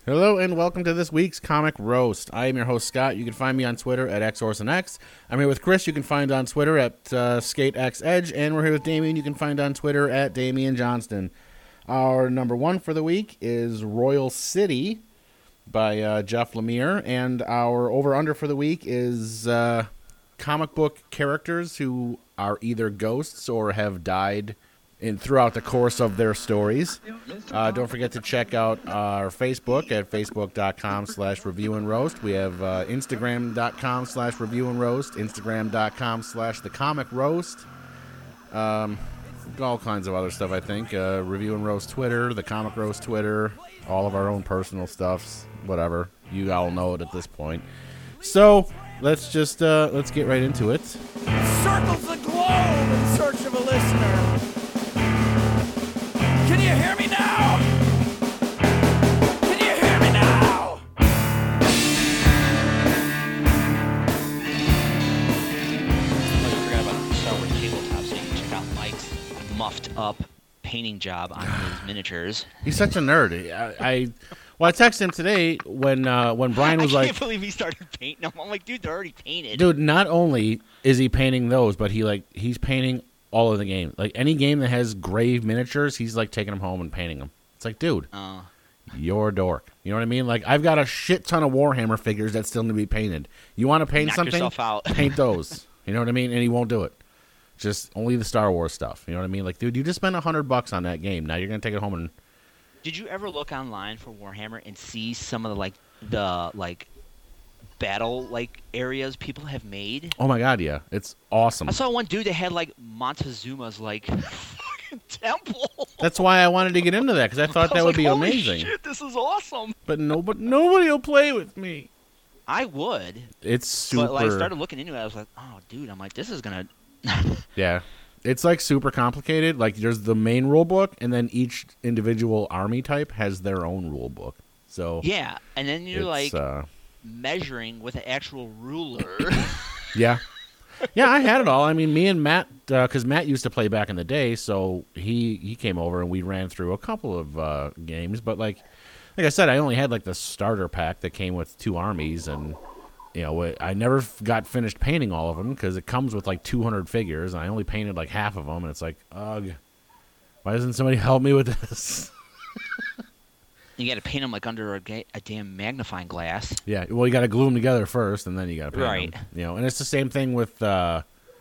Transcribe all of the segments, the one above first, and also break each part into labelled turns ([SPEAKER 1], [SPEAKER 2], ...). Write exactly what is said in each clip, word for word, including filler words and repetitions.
[SPEAKER 1] Hello and welcome to this week's Comic Roast. I am your host, Scott. You can find me on Twitter at XOrsonX. I'm here with Chris. You can find on Twitter at uh, SkateXEdge. And we're here with Damien. You can find on Twitter at Damien Johnston. Our number one for the week is Royal City by uh, Jeff Lemire. And our over-under for the week is uh, comic book characters who are either ghosts or have died in throughout the course of their stories. Uh, don't forget to check out our Facebook at facebook.com slash review and roast. We have uh, instagram.com slash review and roast, instagram.com slash the comic roast. Um, all kinds of other stuff, I think. Uh, review and roast Twitter, the comic roast Twitter, all of our own personal stuffs, whatever. You all know it at this point. So let's just uh, let's get right into it.
[SPEAKER 2] Circles the globe in search of a listener. Can you hear me now? Can you hear me now?
[SPEAKER 3] Oh, you forgot about Star Wars Tabletop, so you can check out Mike's muffed up painting job on his miniatures.
[SPEAKER 1] He's such a nerd. I, I well, I texted him today when uh, when Brian was
[SPEAKER 3] I
[SPEAKER 1] like,
[SPEAKER 3] can't believe he started painting them. I'm like, dude, they're already painted.
[SPEAKER 1] dude, not only is he painting those, but he like he's painting all of the game. Like any game that has grave miniatures, he's like taking them home and painting them. It's like, dude,
[SPEAKER 3] Uh,
[SPEAKER 1] you're a dork. You know what I mean? Like I've got a shit ton of Warhammer figures that still need to be painted. You want to paint
[SPEAKER 3] knock
[SPEAKER 1] something?
[SPEAKER 3] yourself out.
[SPEAKER 1] Paint those. You know what I mean? And he won't do it. Just only the Star Wars stuff. You know what I mean? Like, dude, you just spent a hundred bucks on that game. Now you're gonna take it home and.
[SPEAKER 3] Did you ever look online for Warhammer and see some of the like the like battle like areas people have made?
[SPEAKER 1] Oh my god, yeah, it's awesome.
[SPEAKER 3] I saw one dude that had like Montezuma's like fucking temple.
[SPEAKER 1] That's why I wanted to get into that because I thought
[SPEAKER 3] I
[SPEAKER 1] that
[SPEAKER 3] was
[SPEAKER 1] would
[SPEAKER 3] like,
[SPEAKER 1] be
[SPEAKER 3] holy
[SPEAKER 1] amazing.
[SPEAKER 3] Shit, this is awesome.
[SPEAKER 1] But nobody, nobody will play with me.
[SPEAKER 3] I would.
[SPEAKER 1] It's super.
[SPEAKER 3] But like, I started looking into it. I was like, oh, dude. I'm like, this is gonna.
[SPEAKER 1] Yeah, it's like super complicated. Like there's the main rule book, and then each individual army type has their own rule book. So
[SPEAKER 3] Yeah, and then you're
[SPEAKER 1] it's,
[SPEAKER 3] like
[SPEAKER 1] uh,
[SPEAKER 3] measuring with an actual ruler.
[SPEAKER 1] yeah, yeah. I had it all. I mean, me and Matt, because uh, Matt used to play back in the day, so he he came over and we ran through a couple of uh, games. But like, like I said, I only had like the starter pack that came with two armies, and you know, I never got finished painting all of them because it comes with like two hundred figures, and I only painted like half of them, and it's like, ugh, why doesn't somebody help me with this?
[SPEAKER 3] You got to paint them like under a, ga- a damn magnifying glass.
[SPEAKER 1] Yeah, well, you got to glue them together first, and then you got to paint
[SPEAKER 3] Right.
[SPEAKER 1] them. You know, and it's the same thing with uh,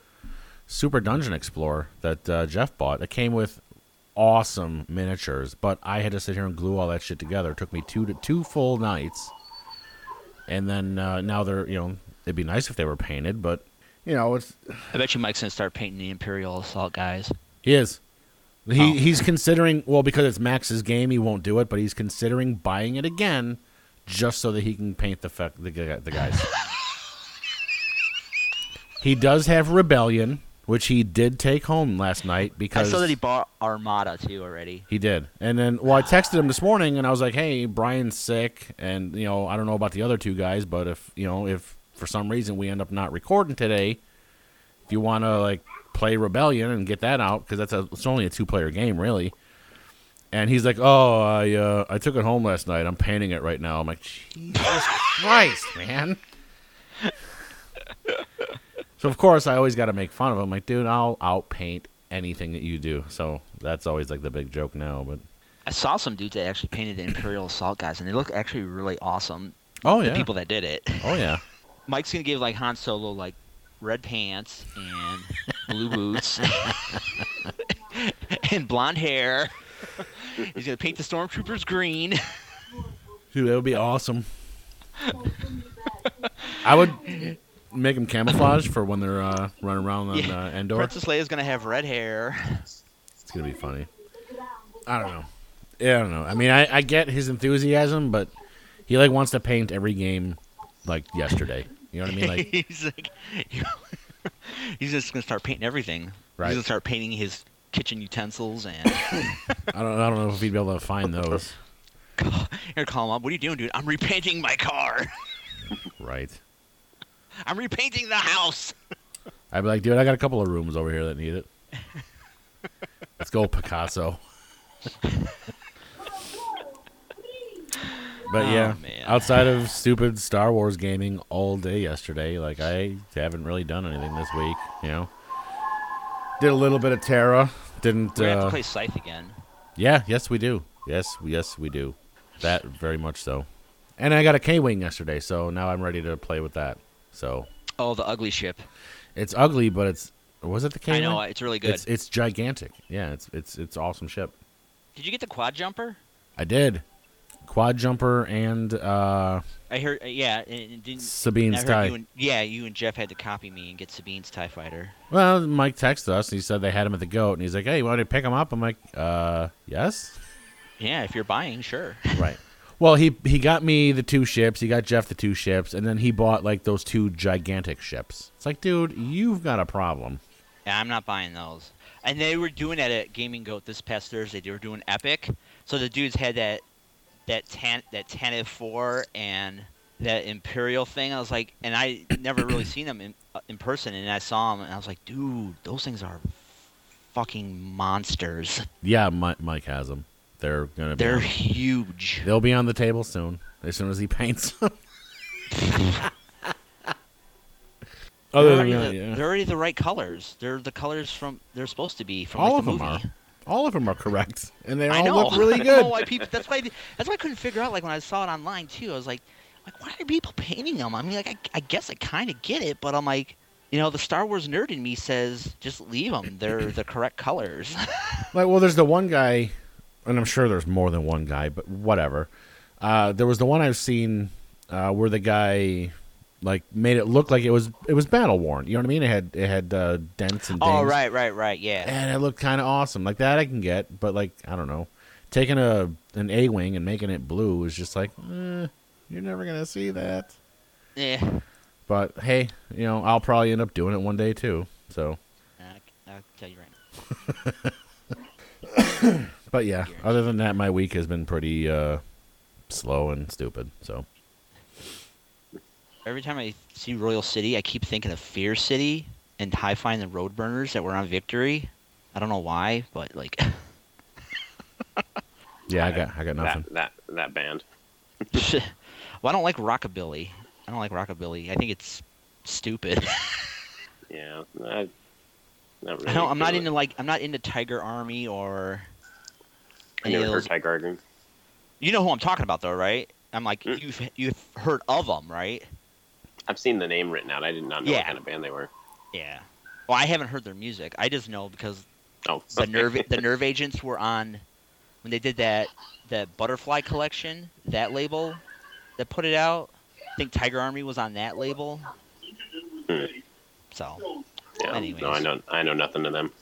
[SPEAKER 1] Super Dungeon Explorer that uh, Jeff bought. It came with awesome miniatures, but I had to sit here and glue all that shit together. It took me two to two full nights, and then uh, now they're, you know, it'd be nice if they were painted, but you know, it's
[SPEAKER 3] I bet you Mike's gonna start painting the Imperial Assault guys.
[SPEAKER 1] he is. He
[SPEAKER 3] Oh.
[SPEAKER 1] he's considering, well, because it's Max's game, he won't do it, but he's considering buying it again just so that he can paint the fe- the, gu- the guys. He does have Rebellion, which he did take home last night
[SPEAKER 3] I
[SPEAKER 1] because
[SPEAKER 3] saw that he bought Armada too already.
[SPEAKER 1] he did. And then, well, I texted him this morning and I was like, "Hey, Brian's sick, and you know, I don't know about the other two guys, but if you know, if for some reason we end up not recording today, if you want to like play Rebellion and get that out, because that's a it's only a two player game really." And he's like, "Oh, I uh, I took it home last night. I'm painting it right now." I'm like, "Jesus Christ, man!" So of course I always got to make fun of him. I'm like, dude, I'll outpaint anything that you do. So that's always like the big joke now. But
[SPEAKER 3] I saw some dudes that actually painted the Imperial Assault guys, and they look actually really awesome.
[SPEAKER 1] oh
[SPEAKER 3] The
[SPEAKER 1] yeah,
[SPEAKER 3] people that did it.
[SPEAKER 1] oh yeah.
[SPEAKER 3] Mike's gonna give like Han Solo like red pants and blue boots and blonde hair. He's gonna paint the stormtroopers green.
[SPEAKER 1] Dude, that would be awesome. I would make them camouflage for when they're uh, running around on
[SPEAKER 3] Yeah.
[SPEAKER 1] uh, Endor.
[SPEAKER 3] Princess Leia's gonna have red hair.
[SPEAKER 1] It's gonna be funny. I don't know. Yeah, I don't know. I mean, I, I get his enthusiasm, but he like wants to paint every game like yesterday. You know what I mean? Like,
[SPEAKER 3] he's like, he's just gonna start painting everything.
[SPEAKER 1] Right.
[SPEAKER 3] He's gonna start painting his kitchen utensils and
[SPEAKER 1] I don't I don't know if he'd be able to find those.
[SPEAKER 3] here, call him up. What are you doing, dude? I'm repainting my car.
[SPEAKER 1] Right.
[SPEAKER 3] I'm repainting the house.
[SPEAKER 1] I'd be like, dude, I got a couple of rooms over here that need it. Let's go, Picasso. But
[SPEAKER 3] Oh,
[SPEAKER 1] yeah,
[SPEAKER 3] man.
[SPEAKER 1] outside of stupid Star Wars gaming all day yesterday, like I haven't really done anything this week. You know, did a little bit of Terra. Didn't.
[SPEAKER 3] We're gonna have
[SPEAKER 1] Uh,
[SPEAKER 3] to play Scythe again.
[SPEAKER 1] yeah. Yes, we do. Yes. Yes, we do. That very much so. And I got a K-wing yesterday, so now I'm ready to play with that. So
[SPEAKER 3] Oh, the ugly ship.
[SPEAKER 1] it's ugly, but it's was it the K-wing?
[SPEAKER 3] I know it's really good.
[SPEAKER 1] It's it's gigantic. Yeah, it's it's it's awesome ship.
[SPEAKER 3] Did you get the quad jumper?
[SPEAKER 1] I did. Quad jumper and uh,
[SPEAKER 3] I heard. Uh, yeah, and, and didn't.
[SPEAKER 1] Sabine's
[SPEAKER 3] I heard
[SPEAKER 1] tie.
[SPEAKER 3] you and, yeah, you and Jeff had to copy me and get Sabine's Tie Fighter.
[SPEAKER 1] Well, Mike texted us. And he said they had him at the Goat, and he's like, "Hey, you want to pick him up?" I'm like, "Uh, yes."
[SPEAKER 3] Yeah, if you're buying, sure.
[SPEAKER 1] Right. Well, he he got me the two ships. He got Jeff the two ships, and then he bought like those two gigantic ships. It's like, dude, you've got a problem.
[SPEAKER 3] Yeah, I'm not buying those. And they were doing that at Gaming Goat this past Thursday. They were doing Epic. So the dudes had that that tan that Tantive four and that Imperial thing. I was like, and I never really seen them in uh, in person, and I saw them, and I was like, dude, those things are fucking monsters.
[SPEAKER 1] Yeah, Mike, Mike has them. They're gonna be.
[SPEAKER 3] They're
[SPEAKER 1] on-
[SPEAKER 3] huge.
[SPEAKER 1] They'll be on the table soon, as soon as he paints them.
[SPEAKER 3] They're
[SPEAKER 1] Other
[SPEAKER 3] already,
[SPEAKER 1] than that,
[SPEAKER 3] the,
[SPEAKER 1] yeah.
[SPEAKER 3] they're already the right colors. They're the colors from they're supposed to be from
[SPEAKER 1] All
[SPEAKER 3] like,
[SPEAKER 1] of
[SPEAKER 3] the
[SPEAKER 1] them
[SPEAKER 3] movie.
[SPEAKER 1] are. All of them are correct, and they
[SPEAKER 3] I
[SPEAKER 1] all
[SPEAKER 3] know.
[SPEAKER 1] look really
[SPEAKER 3] I don't
[SPEAKER 1] good.
[SPEAKER 3] know why people. That's why. That's why I couldn't figure out. Like when I saw it online too, I was like, like why are people painting them? I mean, like I, I guess I kind of get it, but I'm like, you know, the Star Wars nerd in me says just leave them. They're the correct colors.
[SPEAKER 1] Like, well, there's the one guy, and I'm sure there's more than one guy, but whatever. Uh, there was the one I've seen uh, where the guy like made it look like it was it was battle worn. You know what I mean? It had it had uh, dents and dings.
[SPEAKER 3] Oh right, right, right. Yeah.
[SPEAKER 1] And it looked kind of awesome. Like that I can get, but like I don't know, taking a an A wing and making it blue is just like, eh, you're never gonna see that.
[SPEAKER 3] Yeah.
[SPEAKER 1] But hey, you know I'll probably end up doing it one day too. So,
[SPEAKER 3] I, I'll tell you right now.
[SPEAKER 1] but yeah, other than that, my week has been pretty uh, slow and stupid. So.
[SPEAKER 3] Every time I see Royal City, I keep thinking of Fear City and Hi-Fi and the Roadburners that were on Victory. I don't know why, but like,
[SPEAKER 1] Yeah, I got I got nothing.
[SPEAKER 4] That that that band.
[SPEAKER 3] well, I don't like Rockabilly. I don't like Rockabilly. I think it's stupid.
[SPEAKER 4] Yeah, I, not really.
[SPEAKER 3] I don't, I'm not
[SPEAKER 4] feel
[SPEAKER 3] into
[SPEAKER 4] it.
[SPEAKER 3] like I'm not into Tiger Army or
[SPEAKER 4] I
[SPEAKER 3] any of
[SPEAKER 4] never heard
[SPEAKER 3] those.
[SPEAKER 4] Ty Garden.
[SPEAKER 3] You know who I'm talking about, though, right? I'm like
[SPEAKER 4] Mm.
[SPEAKER 3] you've you've heard of them, right?
[SPEAKER 4] I've seen the name written out. I did not know
[SPEAKER 3] Yeah.
[SPEAKER 4] what kind of band they were.
[SPEAKER 3] Yeah. Well, I haven't heard their music. I just know because
[SPEAKER 4] Oh,
[SPEAKER 3] the
[SPEAKER 4] okay.
[SPEAKER 3] nerve the nerve agents were on when they did that that butterfly collection, that label that put it out. I think Tiger Army was on that label.
[SPEAKER 4] Hmm.
[SPEAKER 3] So
[SPEAKER 4] Yeah,
[SPEAKER 3] anyways.
[SPEAKER 4] no, I know I know nothing to them.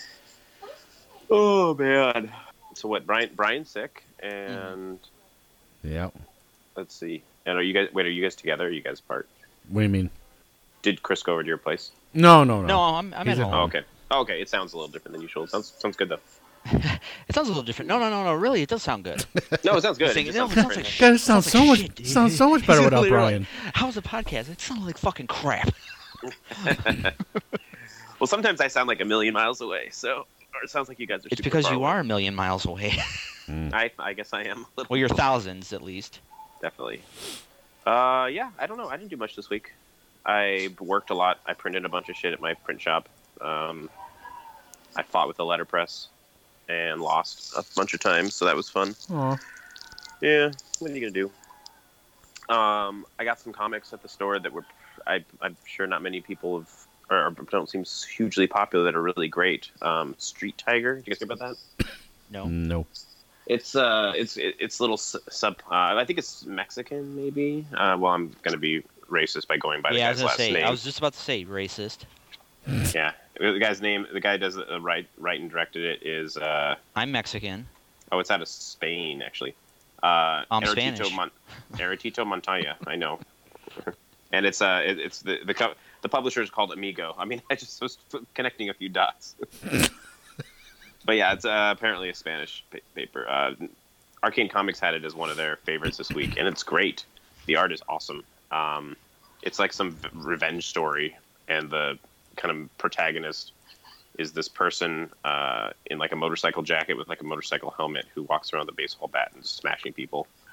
[SPEAKER 4] Oh man. So what? Brian Brian's sick, and
[SPEAKER 1] Yeah.
[SPEAKER 4] let's see. And are you guys? Wait, are you guys together? Or are you guys apart?
[SPEAKER 1] What do you mean?
[SPEAKER 4] Did Chris go over to your place?
[SPEAKER 1] No, no, no.
[SPEAKER 3] no, I'm I'm
[SPEAKER 1] He's
[SPEAKER 3] at
[SPEAKER 1] at
[SPEAKER 3] home.
[SPEAKER 1] home.
[SPEAKER 4] Oh, okay. Oh, okay. It sounds a little different than usual. It sounds sounds good though.
[SPEAKER 3] It sounds a little different. No, no, no, no. Really, it does sound good.
[SPEAKER 4] No, it sounds good. It
[SPEAKER 3] Saying-
[SPEAKER 4] just
[SPEAKER 3] no,
[SPEAKER 4] sounds
[SPEAKER 3] it sounds
[SPEAKER 4] different.
[SPEAKER 3] like
[SPEAKER 1] God, it sounds
[SPEAKER 3] Sounds
[SPEAKER 1] so
[SPEAKER 3] like
[SPEAKER 1] much
[SPEAKER 3] shit, dude.
[SPEAKER 1] sounds so much better without
[SPEAKER 3] Literally.
[SPEAKER 1] Brian.
[SPEAKER 3] How's the podcast? It sounded like fucking crap.
[SPEAKER 4] Well, sometimes I sound like a million miles away. So, or it sounds like you guys are.
[SPEAKER 3] It's
[SPEAKER 4] super
[SPEAKER 3] because
[SPEAKER 4] far
[SPEAKER 3] you
[SPEAKER 4] away.
[SPEAKER 3] are a million miles away.
[SPEAKER 4] I I guess I am. A little
[SPEAKER 3] Well, you're thousands at least.
[SPEAKER 4] Definitely. Uh, yeah, I don't know. I didn't do much this week. I worked a lot. I printed a bunch of shit at my print shop. Um, I fought with the letterpress and lost a bunch of times, so that was fun.
[SPEAKER 1] Aw.
[SPEAKER 4] Yeah, what are you gonna do? Um, I got some comics at the store that were, I, I'm sure not many people have, or, or don't seem hugely popular that are really great. Um, Street Tiger. Did you guys hear about that?
[SPEAKER 3] No.
[SPEAKER 1] No.
[SPEAKER 4] It's uh, it's it- it's little su- sub. Uh, I think it's Mexican, maybe. Uh, well, I'm gonna be racist by going by the
[SPEAKER 3] Yeah, I was
[SPEAKER 4] guy's
[SPEAKER 3] gonna
[SPEAKER 4] last
[SPEAKER 3] say.
[SPEAKER 4] name.
[SPEAKER 3] I was just about to say racist.
[SPEAKER 4] Yeah, the guy's name. The guy does uh, write, write and directed it is. Uh,
[SPEAKER 3] I'm Mexican.
[SPEAKER 4] oh, it's out of Spain actually. Uh,
[SPEAKER 3] I'm
[SPEAKER 4] Eritito
[SPEAKER 3] Spanish.
[SPEAKER 4] Mon- Eritito Montoya. I know. And it's uh, it, it's the the co- the publisher is called Amigo. I mean, I just was connecting a few dots. But yeah, it's uh, apparently a Spanish pa- paper. Uh, Arcane Comics had it as one of their favorites this week, and it's great. The art is awesome. Um, it's like some v- revenge story, and the kind of protagonist is this person uh, in like a motorcycle jacket with like a motorcycle helmet who walks around with a baseball bat and just smashing people.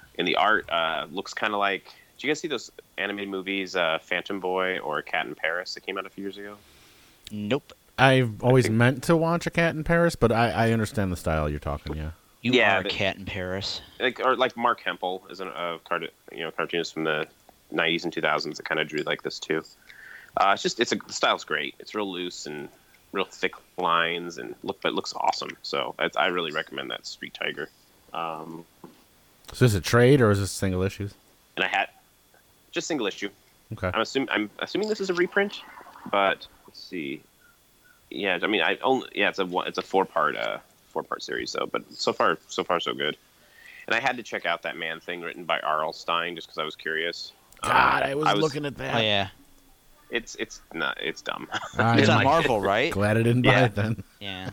[SPEAKER 4] And the art uh, looks kind of like. Did you guys see those animated movies, uh, Phantom Boy or Cat in Paris, that came out a few years ago?
[SPEAKER 3] Nope.
[SPEAKER 1] I've always
[SPEAKER 4] think-
[SPEAKER 1] meant to watch A Cat in Paris, but I, I understand the style you're talking. Yeah.
[SPEAKER 3] You
[SPEAKER 4] Yeah,
[SPEAKER 3] are a
[SPEAKER 4] but-
[SPEAKER 3] cat in Paris.
[SPEAKER 4] Like or like Mark Hempel is a uh, cart, you know, cartoonist from the nineties and two thousands that kind of drew like this too. Uh, it's just it's a the style's great. It's real loose and real thick lines and look, but it looks awesome. So I, I really recommend that Street Tiger. Um,
[SPEAKER 1] Is this a trade or is this single issues?
[SPEAKER 4] and I had just single issue.
[SPEAKER 1] Okay.
[SPEAKER 4] I'm assuming I'm assuming this is a reprint, but let's see. Yeah, I mean, I only yeah, it's a one, it's a four part uh four part series though, but so far so far so good. And I had to check out that Man Thing written by R L. Stein just because I was curious.
[SPEAKER 1] God,
[SPEAKER 4] Um,
[SPEAKER 1] I was, looking at that.
[SPEAKER 3] Oh yeah.
[SPEAKER 4] It's it's not it's dumb.
[SPEAKER 1] I'm
[SPEAKER 3] It's on
[SPEAKER 1] like,
[SPEAKER 3] Marvel, right?
[SPEAKER 1] glad I didn't buy
[SPEAKER 4] Yeah.
[SPEAKER 1] it then.
[SPEAKER 3] Yeah.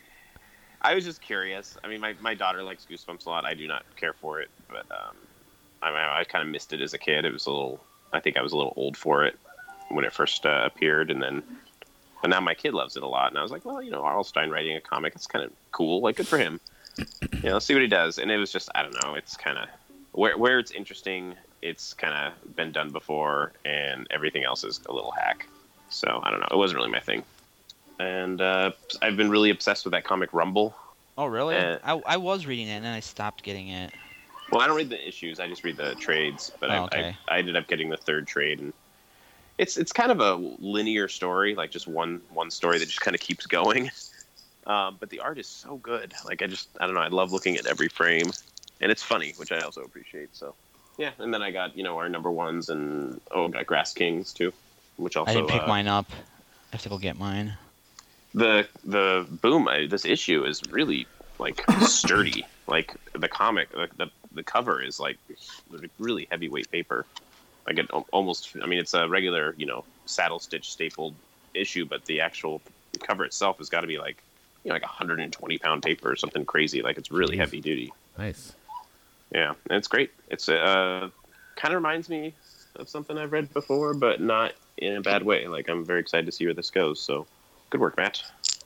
[SPEAKER 4] I was just curious. I mean, my, my daughter likes Goosebumps a lot. I do not care for it, but um, I mean, I kind of missed it as a kid. It was a little. I think I was a little old for it when it first uh, appeared, and then, but now my kid loves it a lot. And I was like, well, you know, R L. Stein writing a comic, it's kind of cool. Like, good for him. You know, let's see what he does. And it was just, I don't know. It's kind of where where it's interesting. It's kind of been done before, and everything else is a little hack. So I don't know. It wasn't really my thing. And uh, I've been really obsessed with that comic Rumble.
[SPEAKER 3] Oh really?
[SPEAKER 4] Uh,
[SPEAKER 3] I I was reading it and then I stopped getting it.
[SPEAKER 4] Well, I don't read the issues. I just read the trades. But
[SPEAKER 3] Oh,
[SPEAKER 4] I,
[SPEAKER 3] okay.
[SPEAKER 4] I, I ended up getting the third trade, and it's it's kind of a linear story, like just one one story that just kind of keeps going. Um, but the art is so good. Like I just I don't know. I love looking at every frame, and it's funny, which I also appreciate. So yeah. And then I got you know our number ones, and oh, I got Grass Kings too, which also
[SPEAKER 3] I didn't pick
[SPEAKER 4] uh,
[SPEAKER 3] mine up. I have to go get mine.
[SPEAKER 4] the the boom. I, this issue is really like sturdy. Like the comic, the, the the cover is like really heavyweight paper. Like it al- almost, I mean, it's a regular, you know, saddle stitch stapled issue, but the actual cover itself has got to be like, you know, like one hundred twenty pound paper or something crazy. Like it's really
[SPEAKER 1] Jeez.
[SPEAKER 4] heavy duty.
[SPEAKER 1] Nice.
[SPEAKER 4] Yeah, and it's great. It's uh, kind of reminds me of something I've read before, but not in a bad way. Like I'm very excited to see where this goes. So, good work, Matt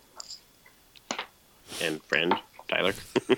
[SPEAKER 4] and friend Tyler.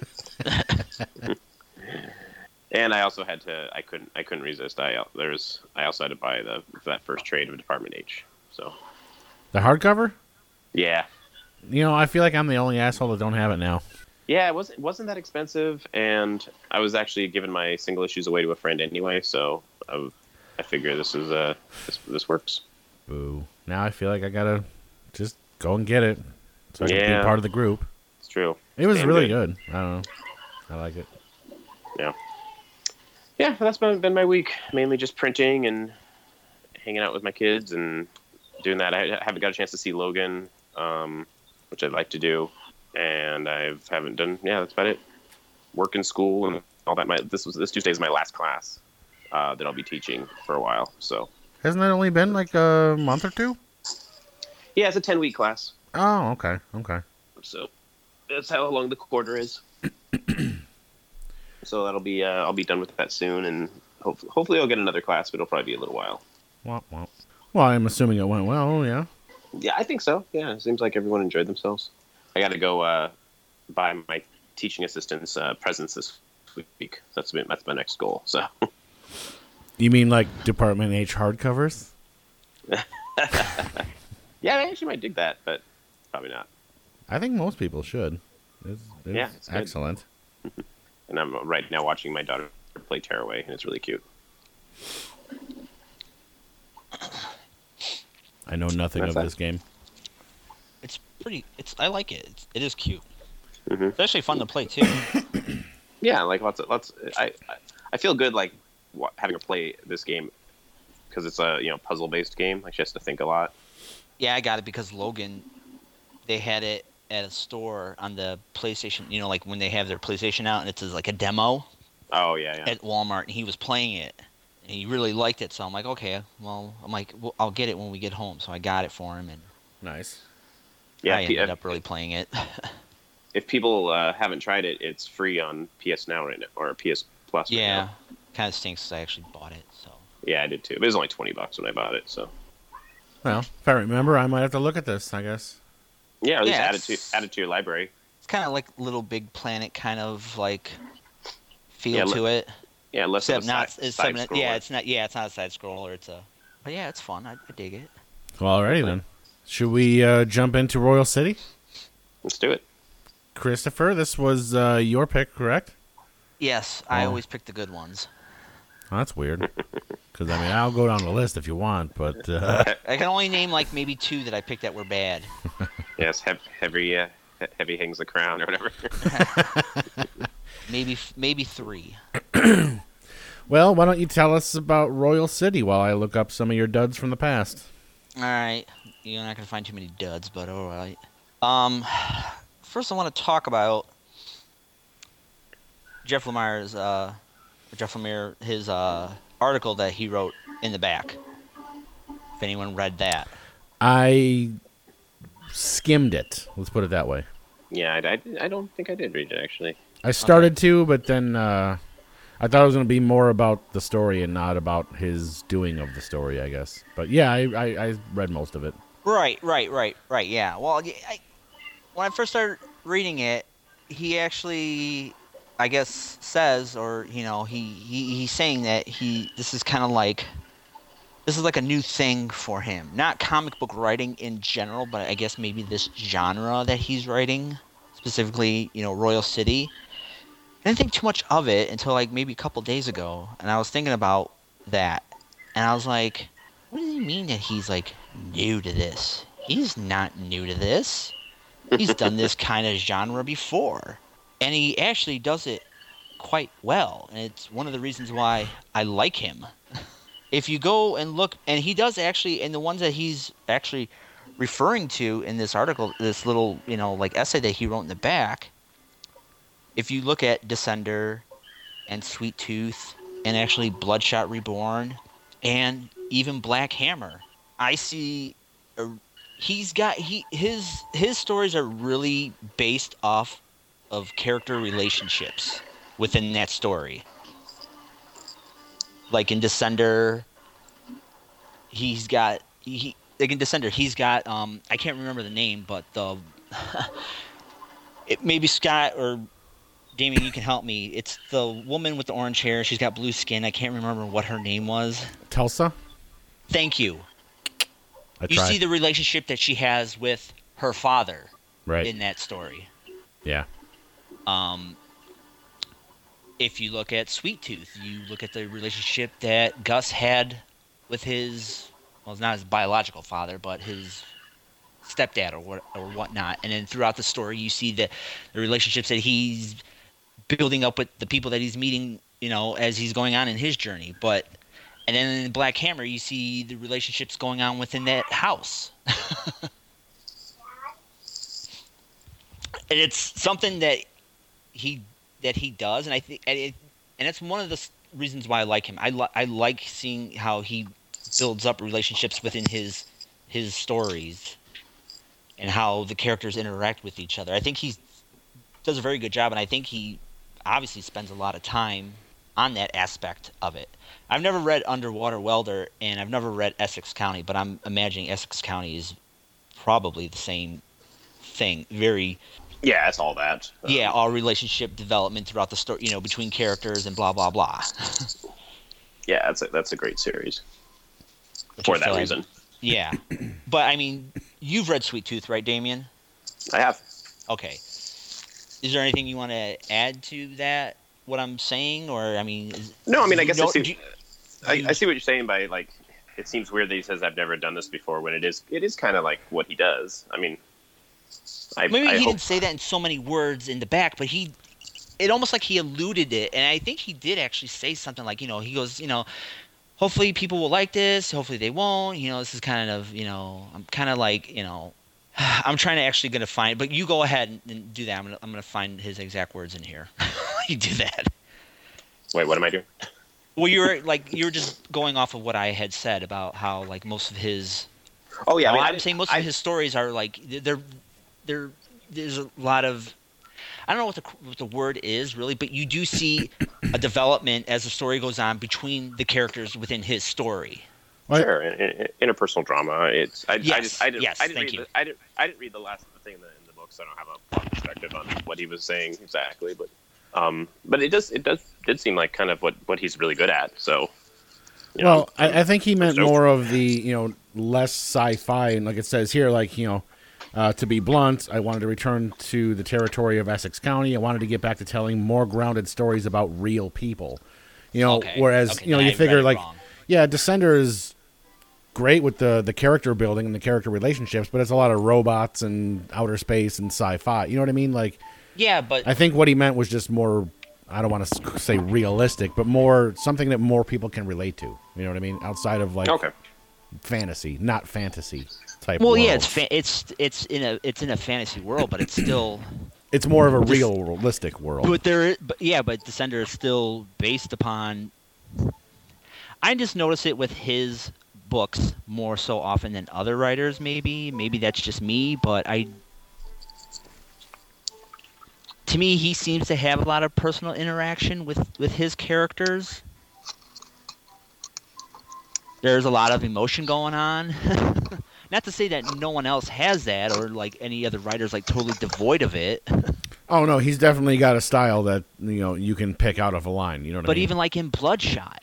[SPEAKER 4] And I also had to. I couldn't. I couldn't resist. I there's. I also had to buy the that first trade of Department H. So
[SPEAKER 1] The hardcover?
[SPEAKER 4] yeah,
[SPEAKER 1] You know, I feel like I'm the only asshole that don't have it now.
[SPEAKER 4] yeah. It wasn't wasn't that expensive, and I was actually giving my single issues away to a friend anyway. So I, I figure this is uh this this works.
[SPEAKER 1] Boo. Now I feel like I gotta just go and get it so I can
[SPEAKER 4] Yeah.
[SPEAKER 1] be part of the group.
[SPEAKER 4] It's true.
[SPEAKER 1] It was
[SPEAKER 4] Damn
[SPEAKER 1] really
[SPEAKER 4] good.
[SPEAKER 1] good. I don't know. I like it.
[SPEAKER 4] Yeah. Yeah, that's been, been my week. Mainly just printing and hanging out with my kids and doing that. I haven't got a chance to see Logan, um, which I'd like to do, and I haven't done. Yeah, that's about it. Work and school and all that. My this was this Tuesday is my last class uh, that I'll be teaching for a while. So
[SPEAKER 1] Hasn't that only been like a month or two?
[SPEAKER 4] yeah, it's a ten week class.
[SPEAKER 1] Oh, okay. Okay.
[SPEAKER 4] So that's how long the quarter is. So that'll be uh, I'll be done with that soon, and hope, hopefully I'll get another class, but it'll probably be a little while.
[SPEAKER 1] Womp womp. Well, I'm assuming it went well, yeah.
[SPEAKER 4] Yeah, I think so. Yeah, it seems like everyone enjoyed themselves. I got to go uh, buy my teaching assistant's uh, presents this week. That's my, that's my next goal. So
[SPEAKER 1] You mean like Department H hardcovers?
[SPEAKER 4] yeah, I actually might dig that, but probably not.
[SPEAKER 1] I think most people should. It's, it's
[SPEAKER 4] Yeah, it's good.
[SPEAKER 1] excellent.
[SPEAKER 4] And I'm right now watching my daughter play Tearaway, and it's really cute.
[SPEAKER 1] I know nothing
[SPEAKER 4] That's
[SPEAKER 1] of
[SPEAKER 4] that.
[SPEAKER 1] this game.
[SPEAKER 3] It's pretty. It's. I like it. It's, it is cute.
[SPEAKER 4] Mhm.
[SPEAKER 3] It's actually fun to play too.
[SPEAKER 4] Yeah, like lots of lots. I I, I feel good like wa- having her play this game because it's a you know puzzle based game. Like she has to think a lot.
[SPEAKER 3] Yeah, I got it because Logan, they had it at a store on the PlayStation. You know, like when they have their PlayStation out and it's like a demo
[SPEAKER 4] Oh yeah, yeah.
[SPEAKER 3] at Walmart, and he was playing it, and he really liked it. So I'm like, okay, well, I'm like, well, I'll get it when we get home. So I got it for him, and
[SPEAKER 1] Nice.
[SPEAKER 4] yeah,
[SPEAKER 3] I
[SPEAKER 4] P-
[SPEAKER 3] ended
[SPEAKER 4] if,
[SPEAKER 3] up really playing it.
[SPEAKER 4] if people uh, haven't tried it, it's free on P S Now right now or P S Plus. Right
[SPEAKER 3] yeah,
[SPEAKER 4] now.
[SPEAKER 3] kind of stinks 'cause I actually bought it. So
[SPEAKER 4] Yeah, I did too. But it was only twenty bucks when I bought it. So
[SPEAKER 1] Well, if I remember, I might have to look at this, I guess.
[SPEAKER 4] yeah, at least
[SPEAKER 3] Yeah,
[SPEAKER 4] add it to
[SPEAKER 3] it's-
[SPEAKER 4] add it to your library.
[SPEAKER 3] it's kind of like Little Big Planet, kind of like feel
[SPEAKER 4] Yeah,
[SPEAKER 3] to
[SPEAKER 4] li-
[SPEAKER 3] it.
[SPEAKER 4] Yeah, less
[SPEAKER 3] Except
[SPEAKER 4] of a
[SPEAKER 3] not,
[SPEAKER 4] side,
[SPEAKER 3] it's
[SPEAKER 4] side
[SPEAKER 3] something-
[SPEAKER 4] scroller.
[SPEAKER 3] yeah, it's not, yeah, it's not a side scroller. It's a, but yeah, it's fun. I, I dig it.
[SPEAKER 1] Well, alrighty then. Should we uh, jump into Royal City?
[SPEAKER 4] Let's do it.
[SPEAKER 1] Christopher, this was uh, your pick, correct?
[SPEAKER 3] Yes, I
[SPEAKER 1] Oh.
[SPEAKER 3] always pick the good ones.
[SPEAKER 1] Oh, that's weird. Because, I mean, I'll go down the list if you want, but... Uh,
[SPEAKER 3] I can only name like maybe two that I picked that were bad.
[SPEAKER 4] Yes, heavy, heavy, uh, he- heavy hangs the crown or whatever.
[SPEAKER 3] Maybe maybe three.
[SPEAKER 1] well, why don't you tell us about Royal City while I look up some of your duds from the past?
[SPEAKER 3] All right, you're not gonna find too many duds, but all right. Um, first I want to talk about Jeff Lemire's uh, Jeff Lemire his uh article that he wrote in the back. If anyone read that.
[SPEAKER 1] I skimmed it. Let's put it that way.
[SPEAKER 4] Yeah, I, I, I don't think I did read it, actually.
[SPEAKER 1] I started to, but then uh, I thought it was going to be more about the story and not about his doing of the story, I guess. But yeah, I, I, I read most of it.
[SPEAKER 3] Right, right, right, right. Yeah. Well, I, when I first started reading it, he actually, I guess, says, or you know, he, he he's saying that he this is kind of like this is like a new thing for him. Not comic book writing in general, but I guess maybe this genre that he's writing, specifically, you know, Royal City. I didn't think too much of it until like maybe a couple days ago, and I was thinking about that, and I was like, what does he mean that he's like new to this? He's not new to this. He's done this kind of genre before, and he actually does it quite well, and it's one of the reasons why I like him. If you go and look, and he does actually, and the ones that he's actually referring to in this article, this little, you know, like essay that he wrote in the back, if you look at Descender and Sweet Tooth and actually Bloodshot Reborn and even Black Hammer, I see a, he's got he his his stories are really based off of character relationships within that story. Like in Descender, he's got he like in Descender he's got um I can't remember the name, but the it maybe Scott or Damien, you can help me. It's the woman with the orange hair. She's got blue skin. I can't remember what her name was.
[SPEAKER 1] Tulsa?
[SPEAKER 3] Thank you.
[SPEAKER 1] I
[SPEAKER 3] You
[SPEAKER 1] tried.
[SPEAKER 3] see the relationship that she has with her father
[SPEAKER 1] Right.
[SPEAKER 3] in that story.
[SPEAKER 1] Yeah.
[SPEAKER 3] Um, if you look at Sweet Tooth, you look at the relationship that Gus had with his, well, it's not his biological father, but his stepdad or what or whatnot. And then throughout the story, you see the, the relationships that he's building up with the people that he's meeting, you know, as he's going on in his journey. But and then in Black Hammer, you see the relationships going on within that house. And it's something that he that he does, and I think, and, it, and it's one of the s- reasons why I like him. I li- I like seeing how he builds up relationships within his his stories, and how the characters interact with each other. I think he does a very good job, and I think he obviously spends a lot of time on that aspect of it. I've never read Underwater Welder, and I've never read Essex County, but I'm imagining Essex County is probably the same thing. Very.
[SPEAKER 4] Yeah, it's all that. Um,
[SPEAKER 3] Yeah, all relationship development throughout the story, you know, between characters and blah blah blah.
[SPEAKER 4] Yeah, that's a, that's a great series.
[SPEAKER 3] Which
[SPEAKER 4] For
[SPEAKER 3] I
[SPEAKER 4] that
[SPEAKER 3] feel like-
[SPEAKER 4] reason.
[SPEAKER 3] Yeah, but I mean, you've read Sweet Tooth, right, Damien?
[SPEAKER 4] I have.
[SPEAKER 3] Okay. Is there anything you want to add to that? What I'm saying, or I mean, is,
[SPEAKER 4] No, I mean, I
[SPEAKER 3] you
[SPEAKER 4] guess
[SPEAKER 3] know-
[SPEAKER 4] I see,
[SPEAKER 3] do you-
[SPEAKER 4] I,
[SPEAKER 3] you-
[SPEAKER 4] I see what you're saying by, like, it seems weird that he says I've never done this before when it is it is kind of like what he does. I mean, I,
[SPEAKER 3] Maybe
[SPEAKER 4] I
[SPEAKER 3] he
[SPEAKER 4] hope,
[SPEAKER 3] didn't say that in so many words in the back, but he, it almost like he alluded it, and I think he did actually say something like, you know, he goes, you know, hopefully people will like this, hopefully they won't, you know, this is kind of, you know, I'm kind of like, you know, I'm trying to actually gonna find, but you go ahead and, and do that. I'm gonna, I'm gonna find his exact words in here. You do that.
[SPEAKER 4] Wait, what am I doing?
[SPEAKER 3] Well, you're like you're just going off of what I had said about how like most of his.
[SPEAKER 4] Oh yeah, I
[SPEAKER 3] Well,
[SPEAKER 4] mean, I
[SPEAKER 3] I'm
[SPEAKER 4] didn't-
[SPEAKER 3] saying most
[SPEAKER 4] I,
[SPEAKER 3] of his stories are like they're they're there's a lot of I don't know what the what the word is really, but you do see a development as the story goes on between the characters within his story.
[SPEAKER 1] What?
[SPEAKER 4] Sure, in, in, interpersonal drama. It's I, I
[SPEAKER 3] Yes,
[SPEAKER 4] just I didn't
[SPEAKER 3] yes,
[SPEAKER 4] I didn't
[SPEAKER 3] thank
[SPEAKER 4] read
[SPEAKER 3] you.
[SPEAKER 4] The, I didn't I didn't read the last thing in the, in the book, so I don't have a perspective on what he was saying exactly. But Um, but it does it does did seem like kind of what, what he's really good at. So, you
[SPEAKER 1] Well,
[SPEAKER 4] know, I'm-
[SPEAKER 1] I, I think he meant
[SPEAKER 4] stoked.
[SPEAKER 1] more of the, you know, less sci-fi, and like it says here, like, you know, uh, to be blunt, I wanted to return to the territory of Essex County. I wanted to get back to telling more grounded stories about real people. You know,
[SPEAKER 3] Okay.
[SPEAKER 1] whereas,
[SPEAKER 3] Okay,
[SPEAKER 1] you know,
[SPEAKER 3] then
[SPEAKER 1] you
[SPEAKER 3] I read
[SPEAKER 1] figure,
[SPEAKER 3] it
[SPEAKER 1] like,
[SPEAKER 3] wrong.
[SPEAKER 1] yeah, Descender is great with the, the character building and the character relationships, but it's a lot of robots and outer space and sci-fi. You know what I mean? Like,
[SPEAKER 3] Yeah, but
[SPEAKER 1] I think what he meant was just more, I don't want to say realistic, but more something that more people can relate to. You know what I mean? Outside of, like,
[SPEAKER 4] Okay.
[SPEAKER 1] fantasy, not fantasy type.
[SPEAKER 3] well,
[SPEAKER 1] world.
[SPEAKER 3] yeah, it's fa- it's it's in a it's in a fantasy world, but it's still.
[SPEAKER 1] it's more of a
[SPEAKER 3] Just-
[SPEAKER 1] real, realistic world.
[SPEAKER 3] But there, but yeah, but Descender is still based upon. I just notice it with his books more so often than other writers. Maybe, maybe that's just me, but I. To me, he seems to have a lot of personal interaction with with his characters. There's a lot of emotion going on. Not to say that no one else has that, or like any other writer's like totally devoid of it.
[SPEAKER 1] Oh no, he's definitely got a style that, you know, you can pick out of a line. You know what I
[SPEAKER 3] But
[SPEAKER 1] mean?
[SPEAKER 3] even like in Bloodshot,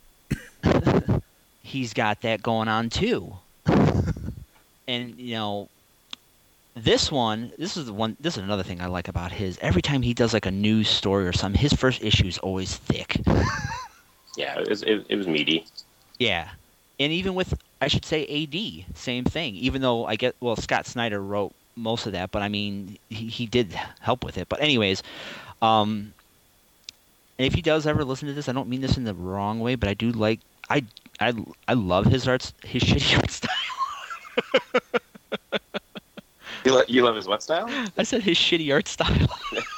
[SPEAKER 3] he's got that going on too. And you know, this one, this is the one. This is another thing I like about his. Every time he does like a news story or something, his first issue is always thick.
[SPEAKER 4] Yeah, it was, it, it was meaty.
[SPEAKER 3] Yeah, and even with, I should say, A D, same thing. Even though I get, well, Scott Snyder wrote most of that, but I mean, he, he did help with it. But anyways, um, and if he does ever listen to this, I don't mean this in the wrong way, but I do like, I, I, I love his arts, his shitty art style.
[SPEAKER 4] You, lo- you love his what style?
[SPEAKER 3] I said his shitty art style.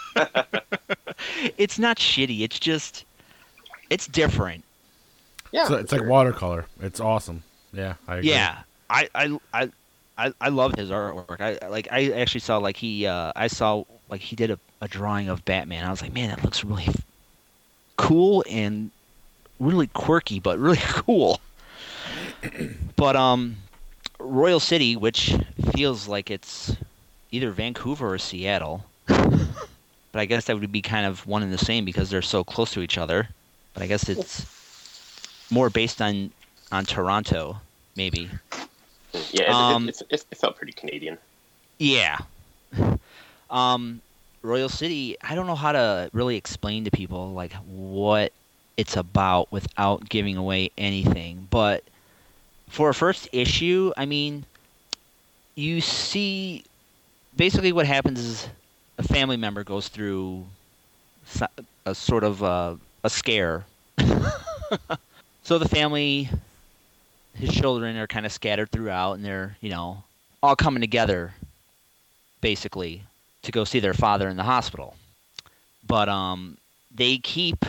[SPEAKER 3] It's not shitty. It's just, it's different.
[SPEAKER 4] Yeah,
[SPEAKER 1] So it's
[SPEAKER 4] sure.
[SPEAKER 1] like watercolor. It's awesome. Yeah, I agree.
[SPEAKER 3] Yeah, I, I, I, I, I love his artwork. I like. I actually saw like he. Uh, I saw like he did a, a drawing of Batman. I was like, man, that looks really f- cool and really quirky, but really cool. But um, Royal City, which feels like it's either Vancouver or Seattle, but I guess that would be kind of one and the same because they're so close to each other. But I guess it's more based on on Toronto, maybe.
[SPEAKER 4] Yeah, it,
[SPEAKER 3] um,
[SPEAKER 4] it, it, it felt pretty Canadian.
[SPEAKER 3] Yeah. Um, Royal City, I don't know how to really explain to people like what it's about without giving away anything. But for a first issue, I mean, you see basically what happens is a family member goes through so- a sort of uh, a scare. So the family, his children are kind of scattered throughout, and they're, you know, all coming together, basically, to go see their father in the hospital. But um, they keep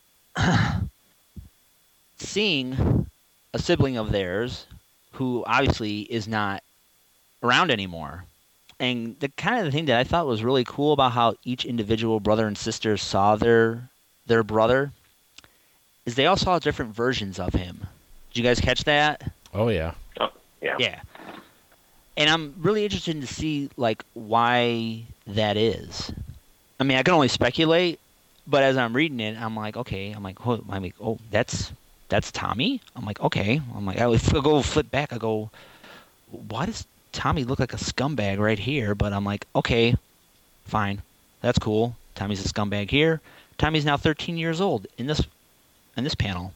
[SPEAKER 3] seeing a sibling of theirs who obviously is not around anymore. And the kind of the thing that I thought was really cool about how each individual brother and sister saw their their brother is they all saw different versions of him. Did you guys catch that?
[SPEAKER 1] Oh yeah.
[SPEAKER 4] Oh, yeah.
[SPEAKER 3] Yeah. And I'm really interested to see like why that is. I mean, I can only speculate, but as I'm reading it, I'm like, okay, I'm like, oh, I'm like, oh, that's that's Tommy. I'm like, okay. I'm like, I would go flip back. I go, why does Tommy look like a scumbag right here? But I'm like, okay, fine, that's cool. Tommy's a scumbag here. Tommy's now thirteen years old in this in this panel.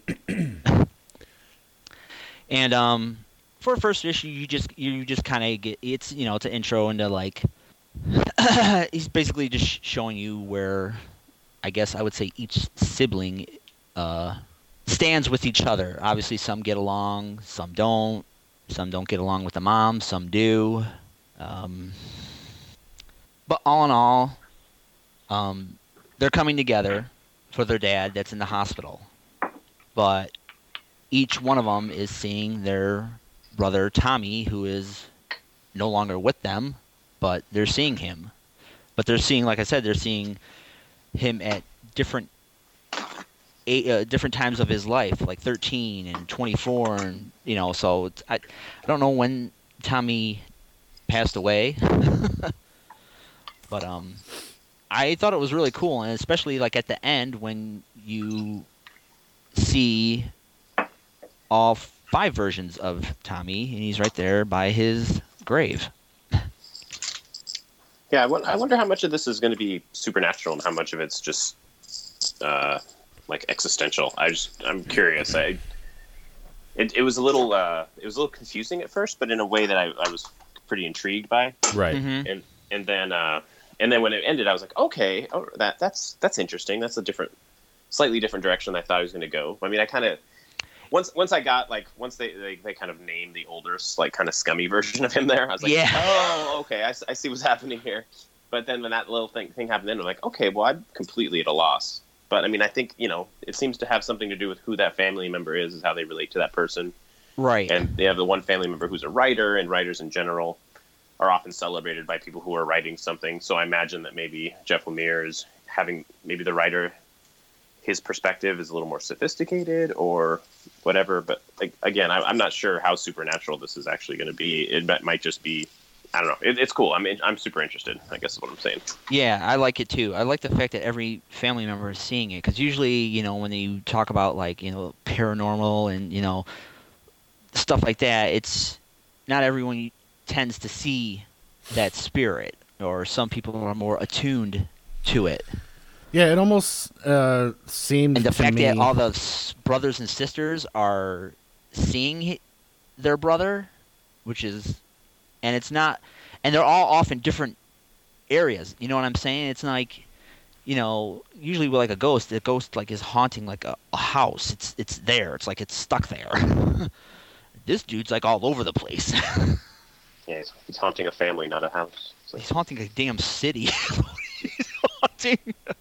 [SPEAKER 3] And um, for a first issue, you just you just kind of get it's you know it's an intro into like he's basically just showing you where I guess I would say each sibling uh, stands with each other. Obviously, some get along, some don't. Some don't get along with the mom, some do. Um, but all in all, um, they're coming together for their dad that's in the hospital. But each one of them is seeing their brother Tommy, who is no longer with them, but they're seeing him. But they're seeing, like I said, they're seeing him at different eight, uh, different times of his life, like thirteen and twenty-four, and you know. So it's, I, I don't know when Tommy passed away, but um, I thought it was really cool, and especially like at the end when you see all five versions of Tommy, and he's right there by his grave.
[SPEAKER 4] Yeah, I, won- I wonder how much of this is going to be supernatural and how much of it's just uh, like existential. I just I'm curious. I it, it was a little uh, it was a little confusing at first, but in a way that I, I was pretty intrigued by.
[SPEAKER 1] Right.
[SPEAKER 3] Mm-hmm.
[SPEAKER 4] And and then uh, and then when it ended, I was like, okay, oh, that that's that's interesting. That's a different, slightly different direction than I thought I was going to go. I mean, I kind of. Once, once I got like, once they, they they kind of named the older, like kind of scummy version of him there, I was like,
[SPEAKER 3] Yeah.
[SPEAKER 4] oh, okay, I, s- I see what's happening here. But then when that little thing thing happened, then I'm like, okay, well, I'm completely at a loss. But I mean, I think you know, it seems to have something to do with who that family member is, is how they relate to that person.
[SPEAKER 3] Right.
[SPEAKER 4] And they have the one family member who's a writer, and writers in general are often celebrated by people who are writing something. So I imagine that maybe Jeff Lemire is having maybe the writer. His perspective is a little more sophisticated or whatever. But like, again, I, I'm not sure how supernatural this is actually going to be. It might- might just be, I don't know. It, it's cool. I mean, I'm super interested, I guess is what I'm saying.
[SPEAKER 3] Yeah, I like it too. I like the fact that every family member is seeing it, because usually, you know, when you talk about like, you know, paranormal and, you know, stuff like that, it's not everyone tends to see that spirit, or some people are more attuned to it.
[SPEAKER 1] Yeah, it almost uh, seemed
[SPEAKER 3] And the
[SPEAKER 1] to
[SPEAKER 3] fact
[SPEAKER 1] me.
[SPEAKER 3] that all the s- brothers and sisters are seeing hi- their brother, which is, and it's not, and they're all off in different areas. You know what I'm saying? It's like, you know, usually with like a ghost, the ghost like is haunting like a, a house. It's it's there. It's like it's stuck there. This dude's like all over the place.
[SPEAKER 4] Yeah, he's, he's haunting a family, not a house. It's like,
[SPEAKER 3] He's haunting a damn city. He's haunting.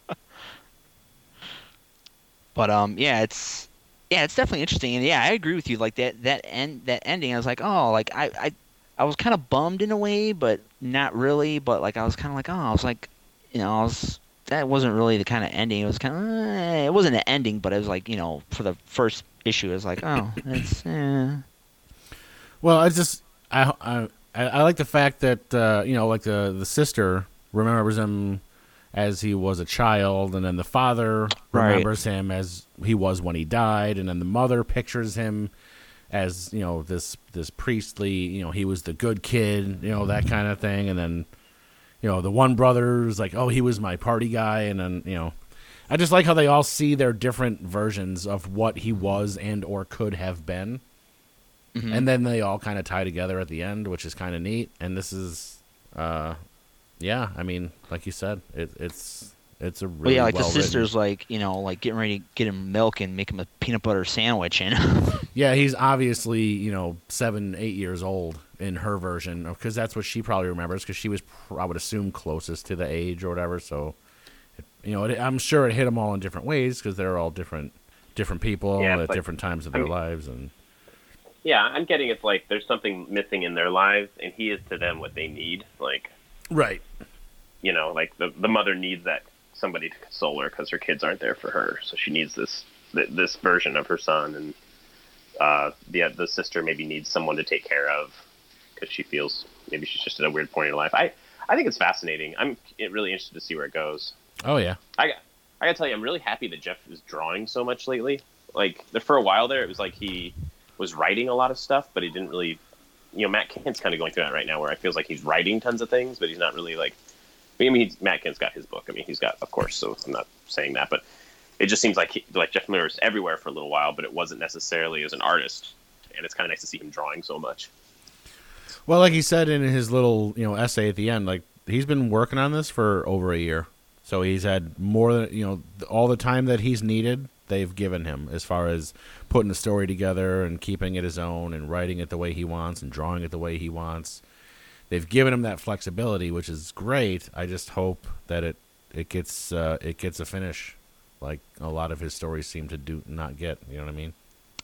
[SPEAKER 3] But um, yeah, it's yeah, it's definitely interesting, and yeah, I agree with you. Like that that end that ending, I was like, oh, like I I, I was kind of bummed in a way, but not really. But like I was kind of like, oh, I was like, you know, I was that wasn't really the kind of ending. It was kind of eh, it wasn't an ending, but it was like, you know, for the first issue, it was like, oh, it's eh.
[SPEAKER 1] Well, I just I I I I like the fact that uh, you know, like the the sister remembers him as he was a child, and then the father
[SPEAKER 3] Right.
[SPEAKER 1] remembers him as he was when he died, and then the mother pictures him as, you know, this this priestly, you know, he was the good kid, you know, that kind of thing, and then, you know, the one brother's like, oh, he was my party guy, and then, you know, I just like how they all see their different versions of what he was and or could have been.
[SPEAKER 3] Mhm.
[SPEAKER 1] And then they all kind of tie together at the end, which is kind of neat. And this is, uh, yeah, I mean, like you said, it, it's it's a
[SPEAKER 3] Well,
[SPEAKER 1] really
[SPEAKER 3] yeah, like
[SPEAKER 1] well
[SPEAKER 3] the sister's like, you know, like getting ready to get him milk and make him a peanut butter sandwich, and
[SPEAKER 1] Yeah, he's obviously, you know, seven, eight years old in her version, because that's what she probably remembers, because she was, pr- I would assume, closest to the age or whatever. So, it, you know, it, I'm sure it hit them all in different ways, because they're all different, different people
[SPEAKER 4] Yeah,
[SPEAKER 1] at
[SPEAKER 4] it's like-
[SPEAKER 1] different times of
[SPEAKER 4] I
[SPEAKER 1] their
[SPEAKER 4] mean-
[SPEAKER 1] lives, and
[SPEAKER 4] yeah, I'm getting it's like there's something missing in their lives, and he is to them what they need. Like,
[SPEAKER 1] right.
[SPEAKER 4] you know, like the the mother needs that somebody to console her because her kids aren't there for her, so she needs this th- this version of her son, and uh, the the sister maybe needs someone to take care of because she feels maybe she's just at a weird point in her life. I I think it's fascinating. I'm really interested to see where it goes.
[SPEAKER 1] Oh yeah.
[SPEAKER 4] I I gotta tell you, I'm really happy that Jeff is drawing so much lately. Like there, for a while there, it was like he was writing a lot of stuff, but he didn't really. You know, Matt Kent's kind of going through that right now, where I feels like he's writing tons of things, but he's not really like. I mean, he's, Matt Kent's got his book. I mean, he's got, of course. So I'm not saying that, but it just seems like he, like Jeff Lemire was everywhere for a little while, but it wasn't necessarily as an artist. And it's kind of nice to see him drawing so much.
[SPEAKER 1] Well, like he said in his little, you know, essay at the end, like he's been working on this for over a year. So he's had more than, you know, all the time that he's needed, they've given him as far as putting the story together and keeping it his own and writing it the way he wants and drawing it the way he wants. They've given him that flexibility, which is great. I just hope that it it gets uh, it gets a finish, like a lot of his stories seem to do not get. You know what I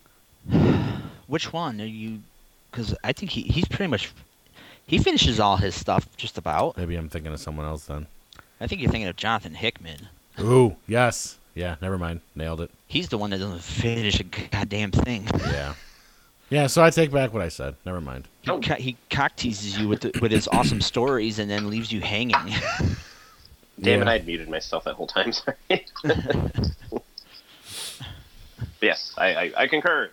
[SPEAKER 1] mean?
[SPEAKER 3] which one are you? Because I think he he's pretty much he finishes all his stuff just about.
[SPEAKER 1] Maybe I'm thinking of someone else then.
[SPEAKER 3] I think you're thinking of Jonathan Hickman.
[SPEAKER 1] Ooh, yes, yeah. Never mind, nailed it.
[SPEAKER 3] He's the one that doesn't finish a goddamn thing.
[SPEAKER 1] Yeah, yeah. So I take back what I said. Never mind.
[SPEAKER 3] He, co- he cock teases you with the, with his awesome stories and then leaves you hanging.
[SPEAKER 4] Damn it,
[SPEAKER 1] Yeah.
[SPEAKER 4] I had muted myself that whole time. Sorry. Yes, I, I, I concur.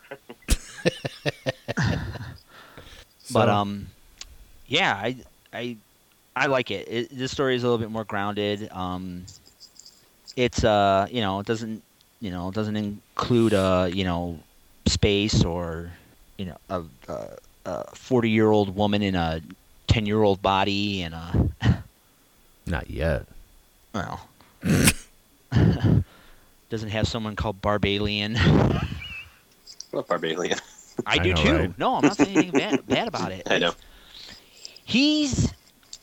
[SPEAKER 3] But
[SPEAKER 1] So-
[SPEAKER 3] um, yeah, I I I like it. it. This story is a little bit more grounded. Um, it's uh, you know, it doesn't you know, it doesn't include uh, you know, space or you know, a a, a forty-year-old woman in a ten-year-old body and a
[SPEAKER 1] Not yet.
[SPEAKER 3] well, doesn't have someone called Barbalian.
[SPEAKER 4] I love Barbalian.
[SPEAKER 3] I
[SPEAKER 1] I
[SPEAKER 3] do
[SPEAKER 1] know,
[SPEAKER 3] too.
[SPEAKER 1] right?
[SPEAKER 3] No, I'm not saying anything bad, bad about it.
[SPEAKER 4] I know.
[SPEAKER 3] He's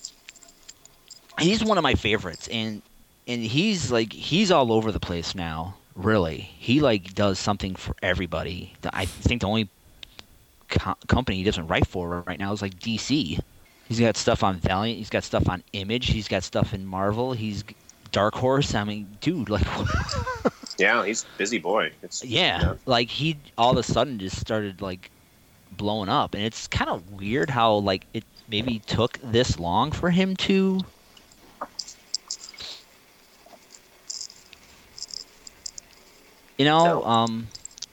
[SPEAKER 3] he's one of my favorites, and and he's like he's all over the place now. Really, he like does something for everybody. The- I think the only co- company he doesn't write for right now is like D C. He's got stuff on Valiant. He's got stuff on Image. He's got stuff in Marvel. He's Dark Horse. I mean, dude, like.
[SPEAKER 4] Yeah, he's a busy boy. It's
[SPEAKER 3] Yeah,
[SPEAKER 4] yeah.
[SPEAKER 3] like he all of a sudden just started like blowing up, and it's kind of weird how like it maybe took this long for him to. You know,
[SPEAKER 4] No.
[SPEAKER 3] um,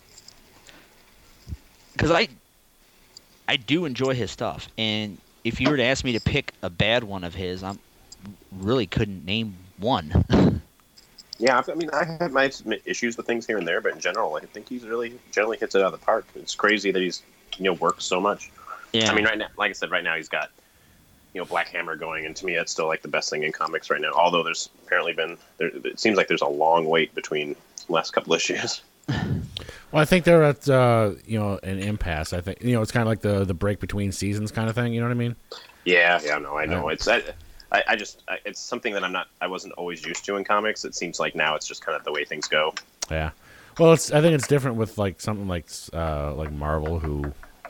[SPEAKER 3] because I, I do enjoy his stuff, and if you were to ask me to pick a bad one of his, I'm really couldn't name one.
[SPEAKER 4] Yeah, I mean, I have my issues with things here and there, but in general, I think he's really generally hits it out of the park. It's crazy that he's you know works so much.
[SPEAKER 3] Yeah,
[SPEAKER 4] I mean, right now, like I said, right now he's got you know Black Hammer going, and to me, that's still like the best thing in comics right now. Although there's apparently been, there, it seems like there's a long wait between the last couple issues.
[SPEAKER 1] Well, I think they're at uh, you know an impasse. I think you know it's kind of like the the break between seasons kind of thing. You know what I mean?
[SPEAKER 4] Yeah, yeah, no, I know.
[SPEAKER 1] Right.
[SPEAKER 4] It's I, I, I just I, it's something that I'm not I wasn't always used to in comics. It seems like now it's just kind of the way things go.
[SPEAKER 1] Yeah. Well, it's I think it's different with like something like uh, like Marvel, who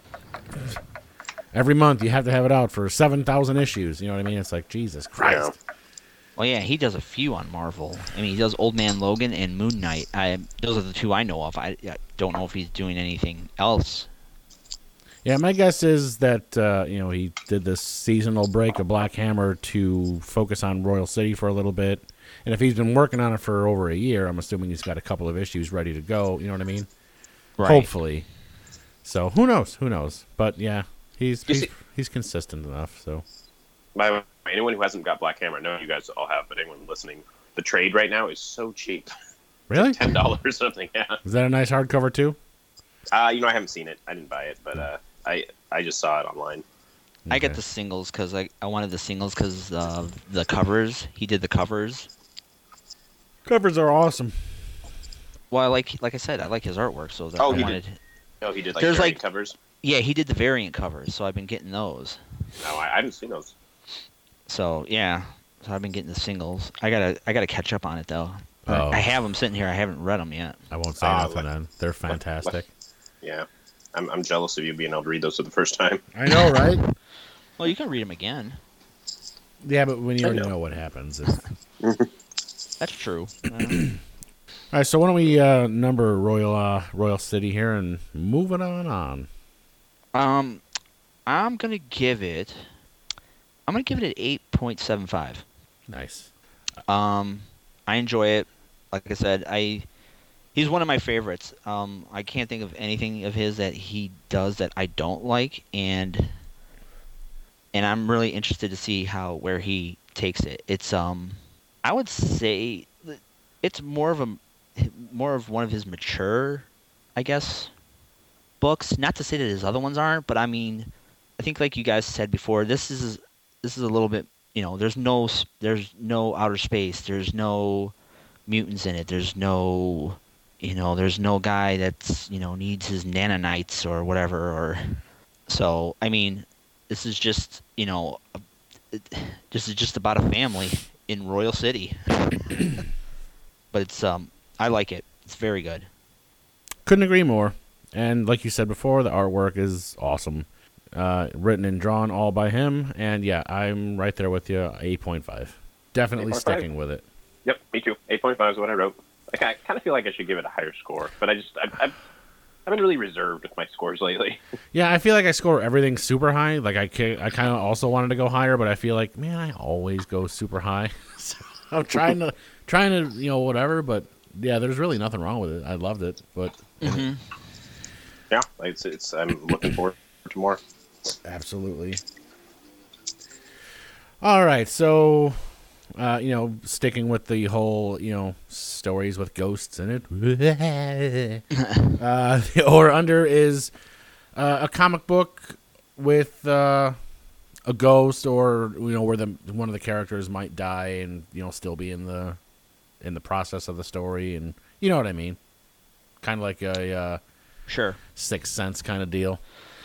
[SPEAKER 1] every month you have to have it out for seven thousand issues. You know what I mean? It's like Jesus Christ.
[SPEAKER 3] Well, yeah, he does a few on Marvel. I mean, he does Old Man Logan and Moon Knight. I those are the two I know of. I, I don't know if he's doing anything else.
[SPEAKER 1] Yeah, my guess is that uh, you know he did this seasonal break of Black Hammer to focus on Royal City for a little bit, and if he's been working on it for over a year, I'm assuming he's got a couple of issues ready to go. You know what I mean?
[SPEAKER 3] Right.
[SPEAKER 1] Hopefully. So who knows? Who knows? But yeah, he's
[SPEAKER 4] You
[SPEAKER 1] he's,
[SPEAKER 4] see-
[SPEAKER 1] he's consistent enough. So
[SPEAKER 4] By the way, anyone who hasn't got Black Hammer, I know you guys all have, but anyone listening, the trade right now is so cheap,
[SPEAKER 1] really,
[SPEAKER 4] ten dollars or something. Yeah.
[SPEAKER 1] is that a nice hardcover too?
[SPEAKER 4] Uh, you know, I haven't seen it. I didn't buy it, but uh, I I just saw it online.
[SPEAKER 3] I get
[SPEAKER 1] Okay.
[SPEAKER 3] the singles because I, I wanted the singles because uh, the covers. He did the covers.
[SPEAKER 1] Covers are awesome.
[SPEAKER 3] Well, I like like I said, I like his artwork. So that
[SPEAKER 4] Oh,
[SPEAKER 3] I
[SPEAKER 4] he
[SPEAKER 3] wanted.
[SPEAKER 4] did. Oh, he did like
[SPEAKER 3] There's,
[SPEAKER 4] variant
[SPEAKER 3] like-
[SPEAKER 4] covers.
[SPEAKER 3] Yeah, he did the variant covers, so I've been getting those.
[SPEAKER 4] No, I, I haven't seen those.
[SPEAKER 3] So yeah, so I've been getting the singles. I gotta I gotta catch up on it though. I-
[SPEAKER 1] Oh.
[SPEAKER 3] I have them sitting here. I haven't read them yet.
[SPEAKER 1] I won't say
[SPEAKER 4] Ah,
[SPEAKER 1] nothing.
[SPEAKER 4] what-
[SPEAKER 1] Then they're fantastic.
[SPEAKER 4] Yeah, I'm I'm jealous of you being able to read those for the first time.
[SPEAKER 1] I know, right?
[SPEAKER 3] Well, you can read them again.
[SPEAKER 1] Yeah, but when you
[SPEAKER 4] I
[SPEAKER 1] already
[SPEAKER 4] know.
[SPEAKER 1] know what happens. It's...
[SPEAKER 3] That's true. Uh,
[SPEAKER 1] All right, so why don't we uh, number Royal uh, Royal City here and move it on on.
[SPEAKER 3] um, I'm gonna give it. I'm gonna give it an eight point seven five.
[SPEAKER 1] Nice.
[SPEAKER 3] Um, I enjoy it. Like I said, I he's one of my favorites. Um, I can't think of anything of his that he does that I don't like, and and I'm really interested to see how where he takes it. It's um, I would say that it's more of a more of one of his mature, I guess, books. Not to say that his other ones aren't, but I mean, I think like you guys said before, this is this is a little bit. You know, there's no s- there's no outer space. There's no mutants in it. There's no, you know, there's no guy that's you know needs his nanonites or whatever. Or so I mean, this is just you know, a- it- this is just about a family in Royal City. But it's um, I like it. It's very good.
[SPEAKER 1] Couldn't agree more. And like you said before, the artwork is awesome. Uh, written and drawn all by him. And yeah, I'm right there with you. eight point five. Definitely
[SPEAKER 4] eight point five?
[SPEAKER 1] sticking with it.
[SPEAKER 4] Yep, me too. eight point five is what I wrote. Like, I kind of feel like I should give it a higher score, but I just I've, I've, I've been really reserved with my scores lately.
[SPEAKER 1] Yeah, I feel like I score everything super high. Like I, ca- I kind of also wanted to go higher, but I feel like man, I always go super high. So- I'm trying to trying to you know whatever, but yeah, there's really nothing wrong with it. I loved it, but
[SPEAKER 3] Mm-hmm.
[SPEAKER 4] Yeah, it's it's. I'm looking forward to more.
[SPEAKER 1] absolutely. All right, so uh, you know, sticking with the whole you know stories with ghosts in it. uh, the over under is uh, a comic book with uh, a ghost, or you know, where the one of the characters might die and you know still be in the in the process of the story, and you know what I mean, kind of like a uh,
[SPEAKER 3] Sure.
[SPEAKER 1] Sixth Sense kind of deal.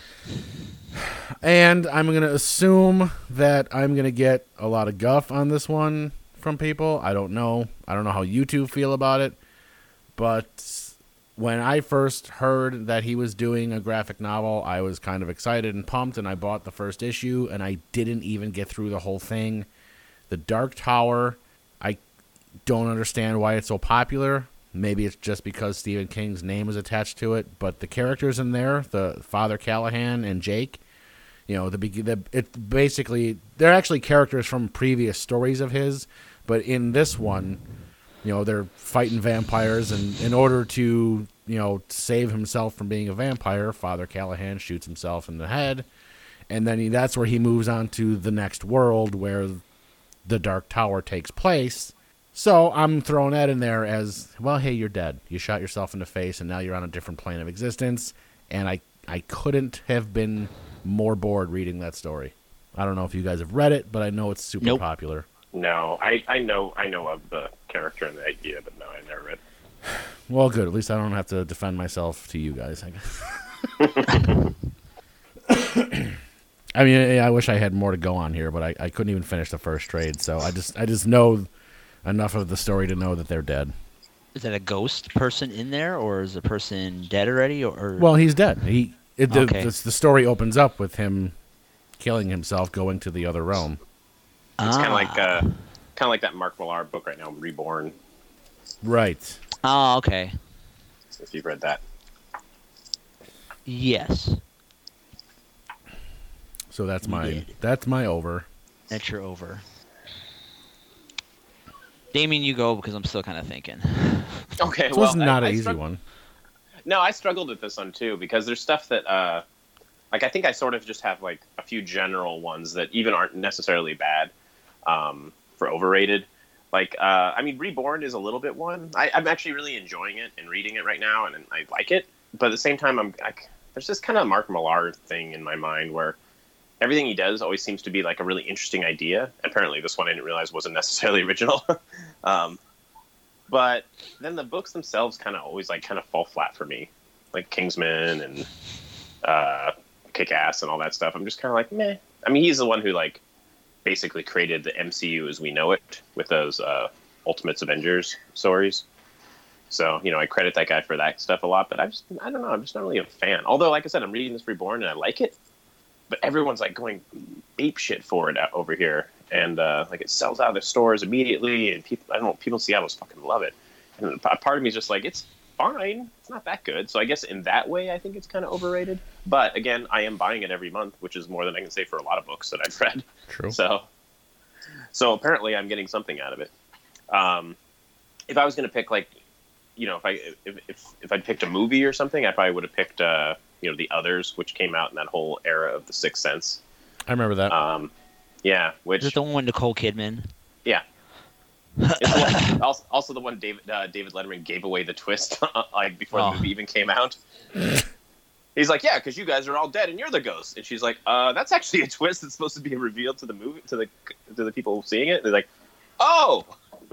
[SPEAKER 1] And I'm going to assume that I'm going to get a lot of guff on this one from people. I don't know. I don't know how you two feel about it. But when I first heard that he was doing a graphic novel, I was kind of excited and pumped, and I bought the first issue, and I didn't even get through the whole thing. The Dark Tower, I don't understand why it's so popular. Maybe it's just because Stephen King's name is attached to it, but the characters in there, the Father Callahan and Jake, you know, the, the it's basically they're actually characters from previous stories of his, but in this one, you know, they're fighting vampires, and in order to, you know, save himself from being a vampire, Father Callahan shoots himself in the head, and then he, that's where he moves on to the next world where the Dark Tower takes place. So I'm throwing that in there as, well, hey, you're dead. You shot yourself in the face, and now you're on a different plane of existence. And I, I couldn't have been more bored reading that story. I don't know if you guys have read it, but I know it's super
[SPEAKER 3] Nope.
[SPEAKER 1] popular.
[SPEAKER 4] No, I, I know I know of the character and the idea, but no, I never read.
[SPEAKER 1] Well, good. At least I don't have to defend myself to you guys. I I mean, I wish I had more to go on here, but I, I couldn't even finish the first trade. So I just I just know enough of the story to know that they're dead.
[SPEAKER 3] Is that a ghost person in there, or is the person dead already? Or
[SPEAKER 1] Well, he's dead. He it, the,
[SPEAKER 3] Okay.
[SPEAKER 1] the the story opens up with him killing himself, going to the other realm.
[SPEAKER 4] It's kind
[SPEAKER 3] Ah.
[SPEAKER 4] of like uh, kind of like that Mark Millar book right now, Reborn.
[SPEAKER 1] Right.
[SPEAKER 3] Oh, okay.
[SPEAKER 4] If you've read that.
[SPEAKER 3] Yes,
[SPEAKER 1] So that's
[SPEAKER 3] We
[SPEAKER 1] my
[SPEAKER 3] did.
[SPEAKER 1] that's my over.
[SPEAKER 3] that's your over. Damien, you go because I'm still kind of thinking.
[SPEAKER 4] Okay,
[SPEAKER 1] So
[SPEAKER 4] well,
[SPEAKER 1] it's not
[SPEAKER 4] I,
[SPEAKER 1] an
[SPEAKER 4] I
[SPEAKER 1] easy
[SPEAKER 4] strugg-
[SPEAKER 1] one.
[SPEAKER 4] No, I struggled with this one too because there's stuff that, uh, like, I think I sort of just have like a few general ones that even aren't necessarily bad um, for overrated. Like, uh, I mean, Reborn is a little bit one. I, I'm actually really enjoying it and reading it right now, and, and I like it. But at the same time, I'm I, there's this kind of Mark Millar thing in my mind where everything he does always seems to be like a really interesting idea. Apparently, this one I didn't realize wasn't necessarily original. um, but then the books themselves kind of always like kind of fall flat for me, like Kingsman and uh, Kick-Ass and all that stuff. I'm just kind of like, meh. I mean, he's the one who like basically created the M C U as we know it with those uh, Ultimates Avengers stories. So, you know, I credit that guy for that stuff a lot, but I just, I don't know, I'm just not really a fan. Although, like I said, I'm reading this Reborn and I like it, but everyone's like going ape shit for it out over here. And uh, like it sells out of the stores immediately, and people, I don't know, people in Seattle just fucking love it. And a part of me is just like, it's fine, it's not that good. So I guess in that way, I think it's kind of overrated. But again, I am buying it every month, which is more than I can say for a lot of books that I've read.
[SPEAKER 1] True.
[SPEAKER 4] So, so apparently, I'm getting something out of it. Um, if I was going to pick, like, you know, if I if, if if I'd picked a movie or something, I probably would have picked, uh, you know, The Others, which came out in that whole era of The Sixth Sense.
[SPEAKER 1] I remember that.
[SPEAKER 4] Um, yeah, which
[SPEAKER 3] Is it the one with Nicole Kidman?
[SPEAKER 4] yeah, it's the one, also, also the one David uh, David Letterman gave away the twist like before
[SPEAKER 3] Oh.
[SPEAKER 4] the movie even came out. He's like, yeah, because you guys are all dead and you're the ghost, and she's like, uh, that's actually a twist that's supposed to be revealed to the movie to the to the people seeing it. They're like, oh,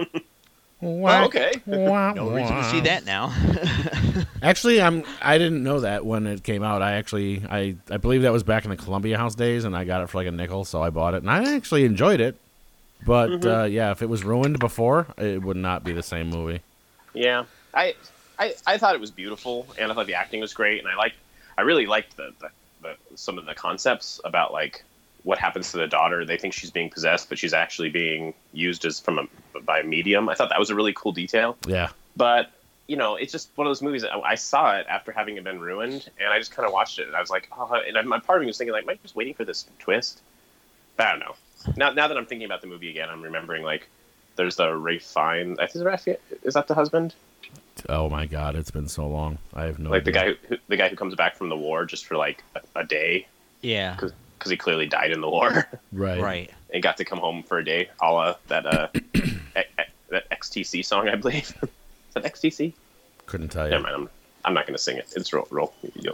[SPEAKER 4] oh okay.
[SPEAKER 3] No reason to see that now.
[SPEAKER 1] Actually, I'm. I didn't know that when it came out. I actually, I, I believe that was back in the Columbia House days, and I got it for like a nickel, so I bought it, and I actually enjoyed it. But
[SPEAKER 4] Mm-hmm.
[SPEAKER 1] uh, yeah, if it was ruined before, it would not be the same movie.
[SPEAKER 4] Yeah, I, I I thought it was beautiful, and I thought the acting was great, and I like I really liked the, the, the some of the concepts about like what happens to the daughter. They think she's being possessed, but she's actually being used as from a by a medium. I thought that was a really cool detail.
[SPEAKER 1] Yeah.
[SPEAKER 4] But you know, it's just one of those movies. I, I saw it after having it been ruined, and I just kind of watched it, and I was like, oh, and I, my part of me was thinking like, am I just waiting for this twist? But I don't know. Now, now that I'm thinking about the movie again, I'm remembering like there's the Ray Fiennes. I think Ralph, is that the husband?
[SPEAKER 1] Oh my God, it's been so long. I have no
[SPEAKER 4] Like the
[SPEAKER 1] idea.
[SPEAKER 4] guy who the guy who comes back from the war just for like a, a day
[SPEAKER 3] Yeah.
[SPEAKER 4] because he clearly died in the war
[SPEAKER 1] Right.
[SPEAKER 3] Right.
[SPEAKER 4] and got to come home for a day, a la that uh e- e- that X T C song, I believe. Is that X T C?
[SPEAKER 1] Couldn't tell you.
[SPEAKER 4] Never mind. I'm, I'm not going to sing it. It's roll roll. Yo.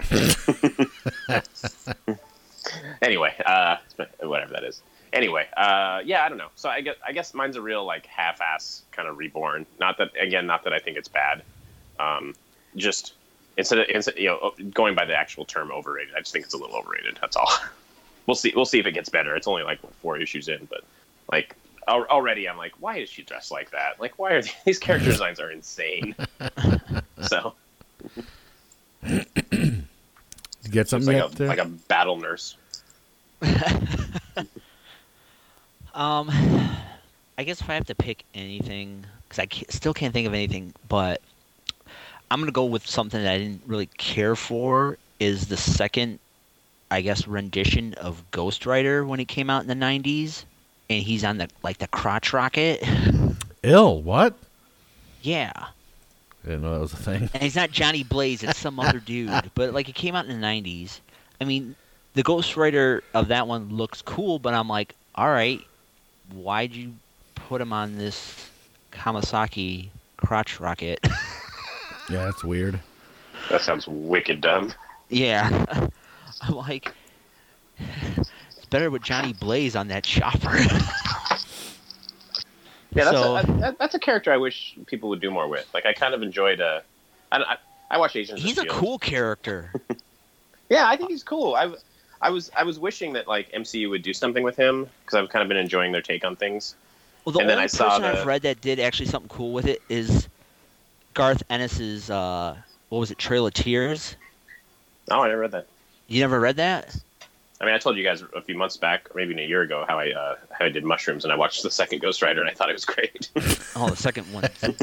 [SPEAKER 4] Anyway, uh, whatever that is. Anyway, uh, yeah, I don't know. So I guess I guess mine's a real like half-ass kind of reborn. Not that again, not that I think it's bad. Um, just instead of instead, you know, going by the actual term overrated, I just think it's a little overrated. That's all. We'll see. We'll see if it gets better. It's only like four issues in, but like al- already, I'm like, why is she dressed like that? Like, why are these, these character designs are insane? So
[SPEAKER 1] You get
[SPEAKER 4] it's
[SPEAKER 1] something
[SPEAKER 4] like
[SPEAKER 1] yet?
[SPEAKER 4] a
[SPEAKER 1] uh,
[SPEAKER 4] like a battle nurse.
[SPEAKER 3] Um, I guess if I have to pick anything, because I ca- still can't think of anything, but I'm gonna go with something that I didn't really care for. Is the second, I guess, rendition of Ghost Rider when it came out in the nineties, and he's on the like the crotch rocket.
[SPEAKER 1] Ill. What?
[SPEAKER 3] Yeah,
[SPEAKER 1] I didn't know that was a thing.
[SPEAKER 3] and he's not Johnny Blaze; it's some other dude. But like, it came out in the nineties. I mean, the Ghost Rider of that one looks cool, but I'm like, all right, why'd you put him on this Kamasaki crotch rocket?
[SPEAKER 1] Yeah, that's weird.
[SPEAKER 4] That sounds wicked dumb.
[SPEAKER 3] Yeah. I'm like, it's better with Johnny Blaze on that chopper.
[SPEAKER 4] Yeah, that's,
[SPEAKER 3] So-
[SPEAKER 4] a, that, that's a character I wish people would do more with. Like, I kind of enjoyed. Uh, I, I, I watch Agents
[SPEAKER 3] He's
[SPEAKER 4] of
[SPEAKER 3] a
[SPEAKER 4] Shield.
[SPEAKER 3] cool character.
[SPEAKER 4] Yeah, I think he's cool. I, I was I was wishing that like M C U would do something with him because I've kind of been enjoying their take on things.
[SPEAKER 3] Well, the
[SPEAKER 4] And then
[SPEAKER 3] only
[SPEAKER 4] I saw
[SPEAKER 3] person
[SPEAKER 4] the-
[SPEAKER 3] I've read that did actually something cool with it is Garth Ennis's, uh, what was it, Trail of Tears?
[SPEAKER 4] Oh, I never read that.
[SPEAKER 3] You never read that?
[SPEAKER 4] I mean, I told you guys a few months back, or maybe even a year ago, how I uh, how I did mushrooms, and I watched the second Ghost Rider, and I thought it was great.
[SPEAKER 3] Oh, the second one.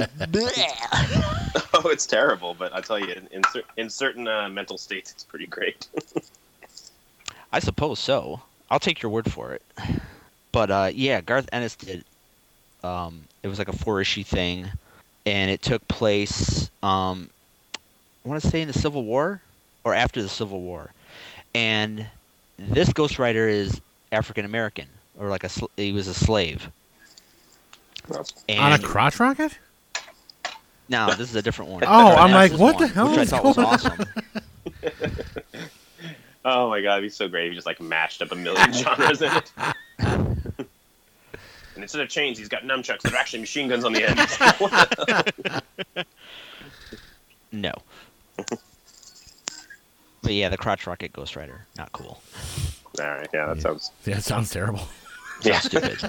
[SPEAKER 4] Oh, it's terrible, but I tell you, in in, cer- in certain uh, mental states, it's pretty great.
[SPEAKER 3] I suppose so. I'll take your word for it. But uh, yeah, Garth Ennis did. Um, it was like a four-issue thing, and it took place. Um, I want to say in the Civil War or after the Civil War, and this Ghost Rider is African American, or like a sl- he was a slave. And
[SPEAKER 1] On a crotch rocket?
[SPEAKER 3] no, this is a different one.
[SPEAKER 1] Oh, I'm
[SPEAKER 3] That's
[SPEAKER 1] like,
[SPEAKER 3] this
[SPEAKER 1] what the
[SPEAKER 3] one,
[SPEAKER 1] hell
[SPEAKER 3] Which I
[SPEAKER 1] is
[SPEAKER 3] thought was
[SPEAKER 1] going on?
[SPEAKER 3] awesome.
[SPEAKER 4] Oh my god, it'd be so great if he just like mashed up a million genres in it. And instead of chains, he's got nunchucks that are actually machine guns on the end.
[SPEAKER 3] No. But yeah, the crotch rocket Ghost Rider, not cool.
[SPEAKER 4] All right, yeah, that sounds
[SPEAKER 1] Yeah, it sounds terrible.
[SPEAKER 4] yeah.
[SPEAKER 3] Stupid.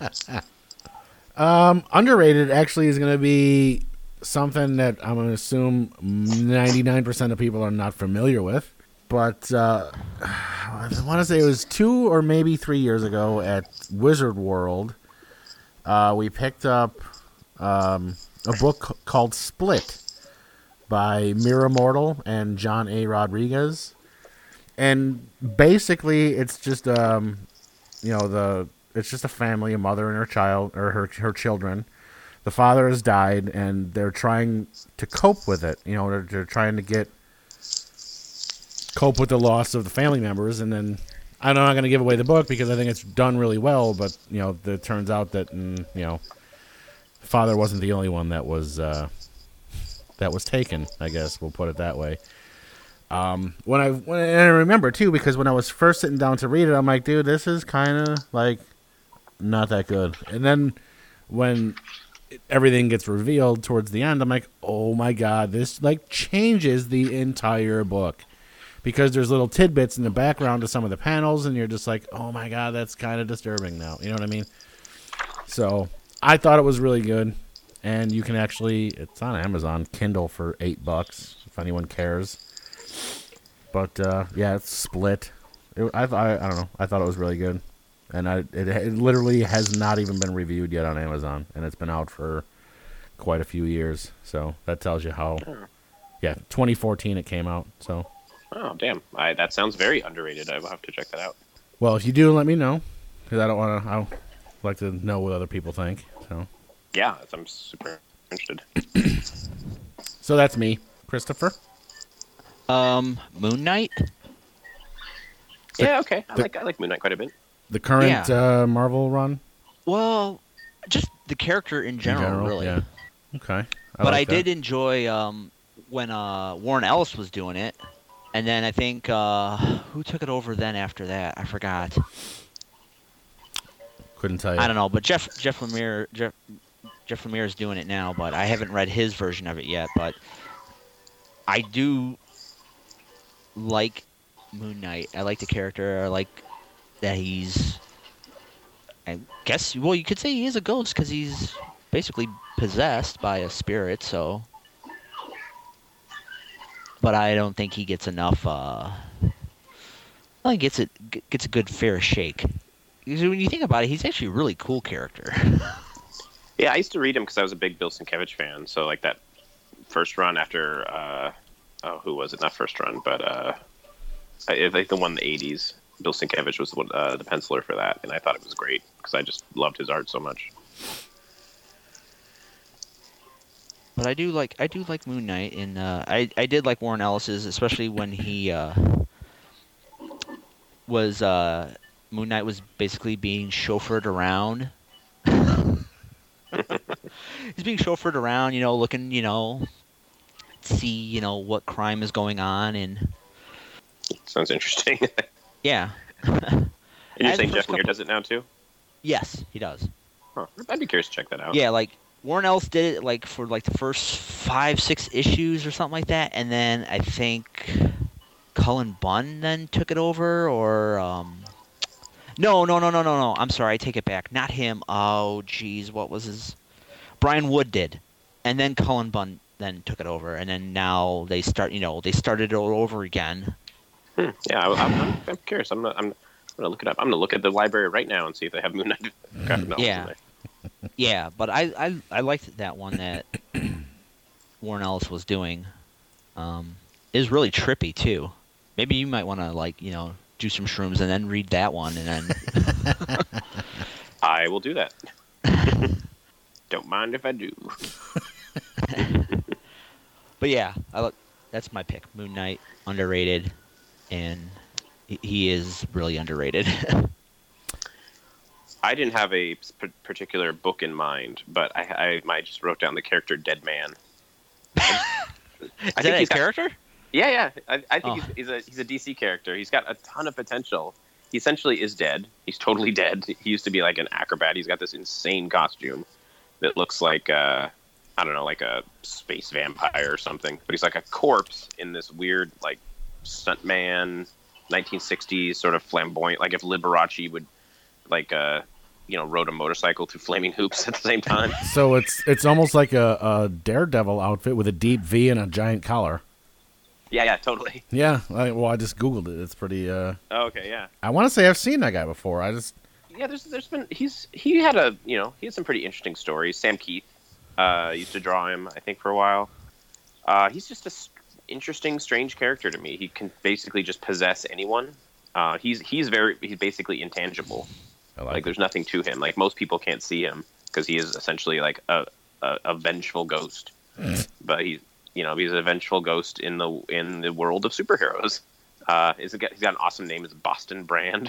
[SPEAKER 1] Um, underrated actually is going to be something that I'm going to assume ninety-nine percent of people are not familiar with. But uh, I want to say it was two or maybe three years ago at Wizard World, uh, we picked up um, a book called Split by Mira Mortal and John A. Rodriguez. And basically, it's just, um, you know, the it's just a family, a mother and her child, or her her children. The father has died, and they're trying to cope with it. You know, they're, they're trying to get cope with the loss of the family members. And then I'm not going to give away the book because I think it's done really well. But you know, it turns out that mm, you know, father wasn't the only one that was uh, that was taken. I guess we'll put it that way. Um, when I when and I remember too, because when I was first sitting down to read it, I'm like, dude, this is kind of like not that good. And then when it, everything gets revealed towards the end, I'm like, oh my god, this like changes the entire book, because there's little tidbits in the background of some of the panels, and you're just like, oh my god, that's kind of disturbing now. You know what I mean? So I thought it was really good, and you can actually, it's on Amazon Kindle for eight bucks if anyone cares. But uh, yeah, it's Split. It, I, I I don't know. I thought it was really good, and I it, it literally has not even been reviewed yet on Amazon, and it's been out for quite a few years. So that tells you how. Yeah, twenty fourteen it came out. So
[SPEAKER 4] Oh damn, I, that sounds very underrated. I will have to check that out.
[SPEAKER 1] well, if you do, let me know, because I don't want to. I like to know what other people think. So,
[SPEAKER 4] Yeah, I'm super interested.
[SPEAKER 1] so that's me, Christopher.
[SPEAKER 3] Um, Moon Knight.
[SPEAKER 1] The-
[SPEAKER 4] yeah, okay. I
[SPEAKER 1] the-
[SPEAKER 4] like I like Moon Knight quite a bit.
[SPEAKER 1] The current
[SPEAKER 3] Yeah.
[SPEAKER 1] uh, Marvel run
[SPEAKER 3] Well, just the character in
[SPEAKER 1] in
[SPEAKER 3] general,
[SPEAKER 1] general.
[SPEAKER 3] really.
[SPEAKER 1] Yeah. Okay. I
[SPEAKER 3] but
[SPEAKER 1] like
[SPEAKER 3] I
[SPEAKER 1] that.
[SPEAKER 3] did enjoy um, when uh, Warren Ellis was doing it, and then I think uh, who took it over then after that? I forgot.
[SPEAKER 1] Couldn't tell you.
[SPEAKER 3] I don't know, but Jeff Jeff Lemire Jeff Jeff Lemire is doing it now, but I haven't read his version of it yet. But I do like Moon Knight. I like the character. I like that he's. I guess well, you could say he is a ghost because he's basically possessed by a spirit. So, but I don't think he gets enough. Uh, I think gets it gets a good fair shake. Because when you think about it, he's actually a really cool character.
[SPEAKER 4] Yeah, I used to read him because I was a big Bill Sienkiewicz fan. So like that first run after, uh, oh, who was it? Not first run, but uh, I, I think the one in the eighties. Bill Sienkiewicz was the, one- uh, the penciler for that, and I thought it was great because I just loved his art so much.
[SPEAKER 3] But I do like I do like Moon Knight, and uh, I I did like Warren Ellis's, especially when he uh, was uh, Moon Knight was basically being chauffeured around. He's being chauffeured around, you know, looking, you know, see, you know, what crime is going on, and
[SPEAKER 4] Sounds interesting. And
[SPEAKER 3] yeah.
[SPEAKER 4] you're
[SPEAKER 3] As
[SPEAKER 4] saying
[SPEAKER 3] the
[SPEAKER 4] Jeff
[SPEAKER 3] first
[SPEAKER 4] Lemire
[SPEAKER 3] couple-
[SPEAKER 4] does it now too?
[SPEAKER 3] Yes, he does.
[SPEAKER 4] Huh. I'd be curious to check that out.
[SPEAKER 3] Yeah, like Warren Ellis did it like for like the first five, six issues or something like that, and then I think Cullen Bunn then took it over, or um, no, no, no, no, no, no. I'm sorry, I take it back. Not him. Oh, jeez, what was his? Brian Wood did, and then Cullen Bunn then took it over, and then now they start. You know, they started it all over again.
[SPEAKER 4] Hmm. Yeah, I, I'm, I'm, I'm curious. I'm not, I'm, I'm gonna look it up. I'm gonna look at the library right now and see if they have Moon Knight graphic novels
[SPEAKER 3] Yeah.
[SPEAKER 4] in there.
[SPEAKER 3] Yeah, but I, I, I liked that one that Warren Ellis was doing. Um, it was really trippy too. Maybe you might want to like you know do some shrooms and then read that one and then.
[SPEAKER 4] I will do that. Don't mind if I do.
[SPEAKER 3] But yeah, I look. That's my pick. Moon Knight, underrated, and he- he is really underrated.
[SPEAKER 4] I didn't have a p- particular book in mind, but I, I, I just wrote down the character Dead Man.
[SPEAKER 3] Is
[SPEAKER 4] I
[SPEAKER 3] that
[SPEAKER 4] think
[SPEAKER 3] a
[SPEAKER 4] he's got-
[SPEAKER 3] character?
[SPEAKER 4] Yeah, yeah. I, I think
[SPEAKER 3] Oh.
[SPEAKER 4] he's, he's a he's a D C character. He's got a ton of potential. He essentially is dead. He's totally dead. He used to be like an acrobat. He's got this insane costume that looks like uh, I don't know, like a space vampire or something. But he's like a corpse in this weird like stuntman, nineteen sixties sort of flamboyant. Like if Liberace would like uh, you know rode a motorcycle through flaming hoops at the same time.
[SPEAKER 1] So it's it's almost like a, a Daredevil outfit with a deep V and a giant collar.
[SPEAKER 4] Yeah, yeah, totally.
[SPEAKER 1] Yeah. I, well, I just googled it. It's pretty. Uh,
[SPEAKER 4] Oh, okay, yeah.
[SPEAKER 1] I want to say I've seen that guy before. I just.
[SPEAKER 4] Yeah, there's there's been he's he had a you know he had some pretty interesting stories. Sam Keith uh, used to draw him, I think, for a while. Uh, he's just a s- interesting, strange character to me. He can basically just possess anyone. Uh, he's he's very he's basically intangible.
[SPEAKER 1] I
[SPEAKER 4] Like
[SPEAKER 1] like.
[SPEAKER 4] there's nothing to him. Like most people can't see him because he is essentially like a a, a vengeful ghost. But he's you know he's a vengeful ghost in the in the world of superheroes. Uh, he's, a, he's got an awesome name. It's Boston Brand.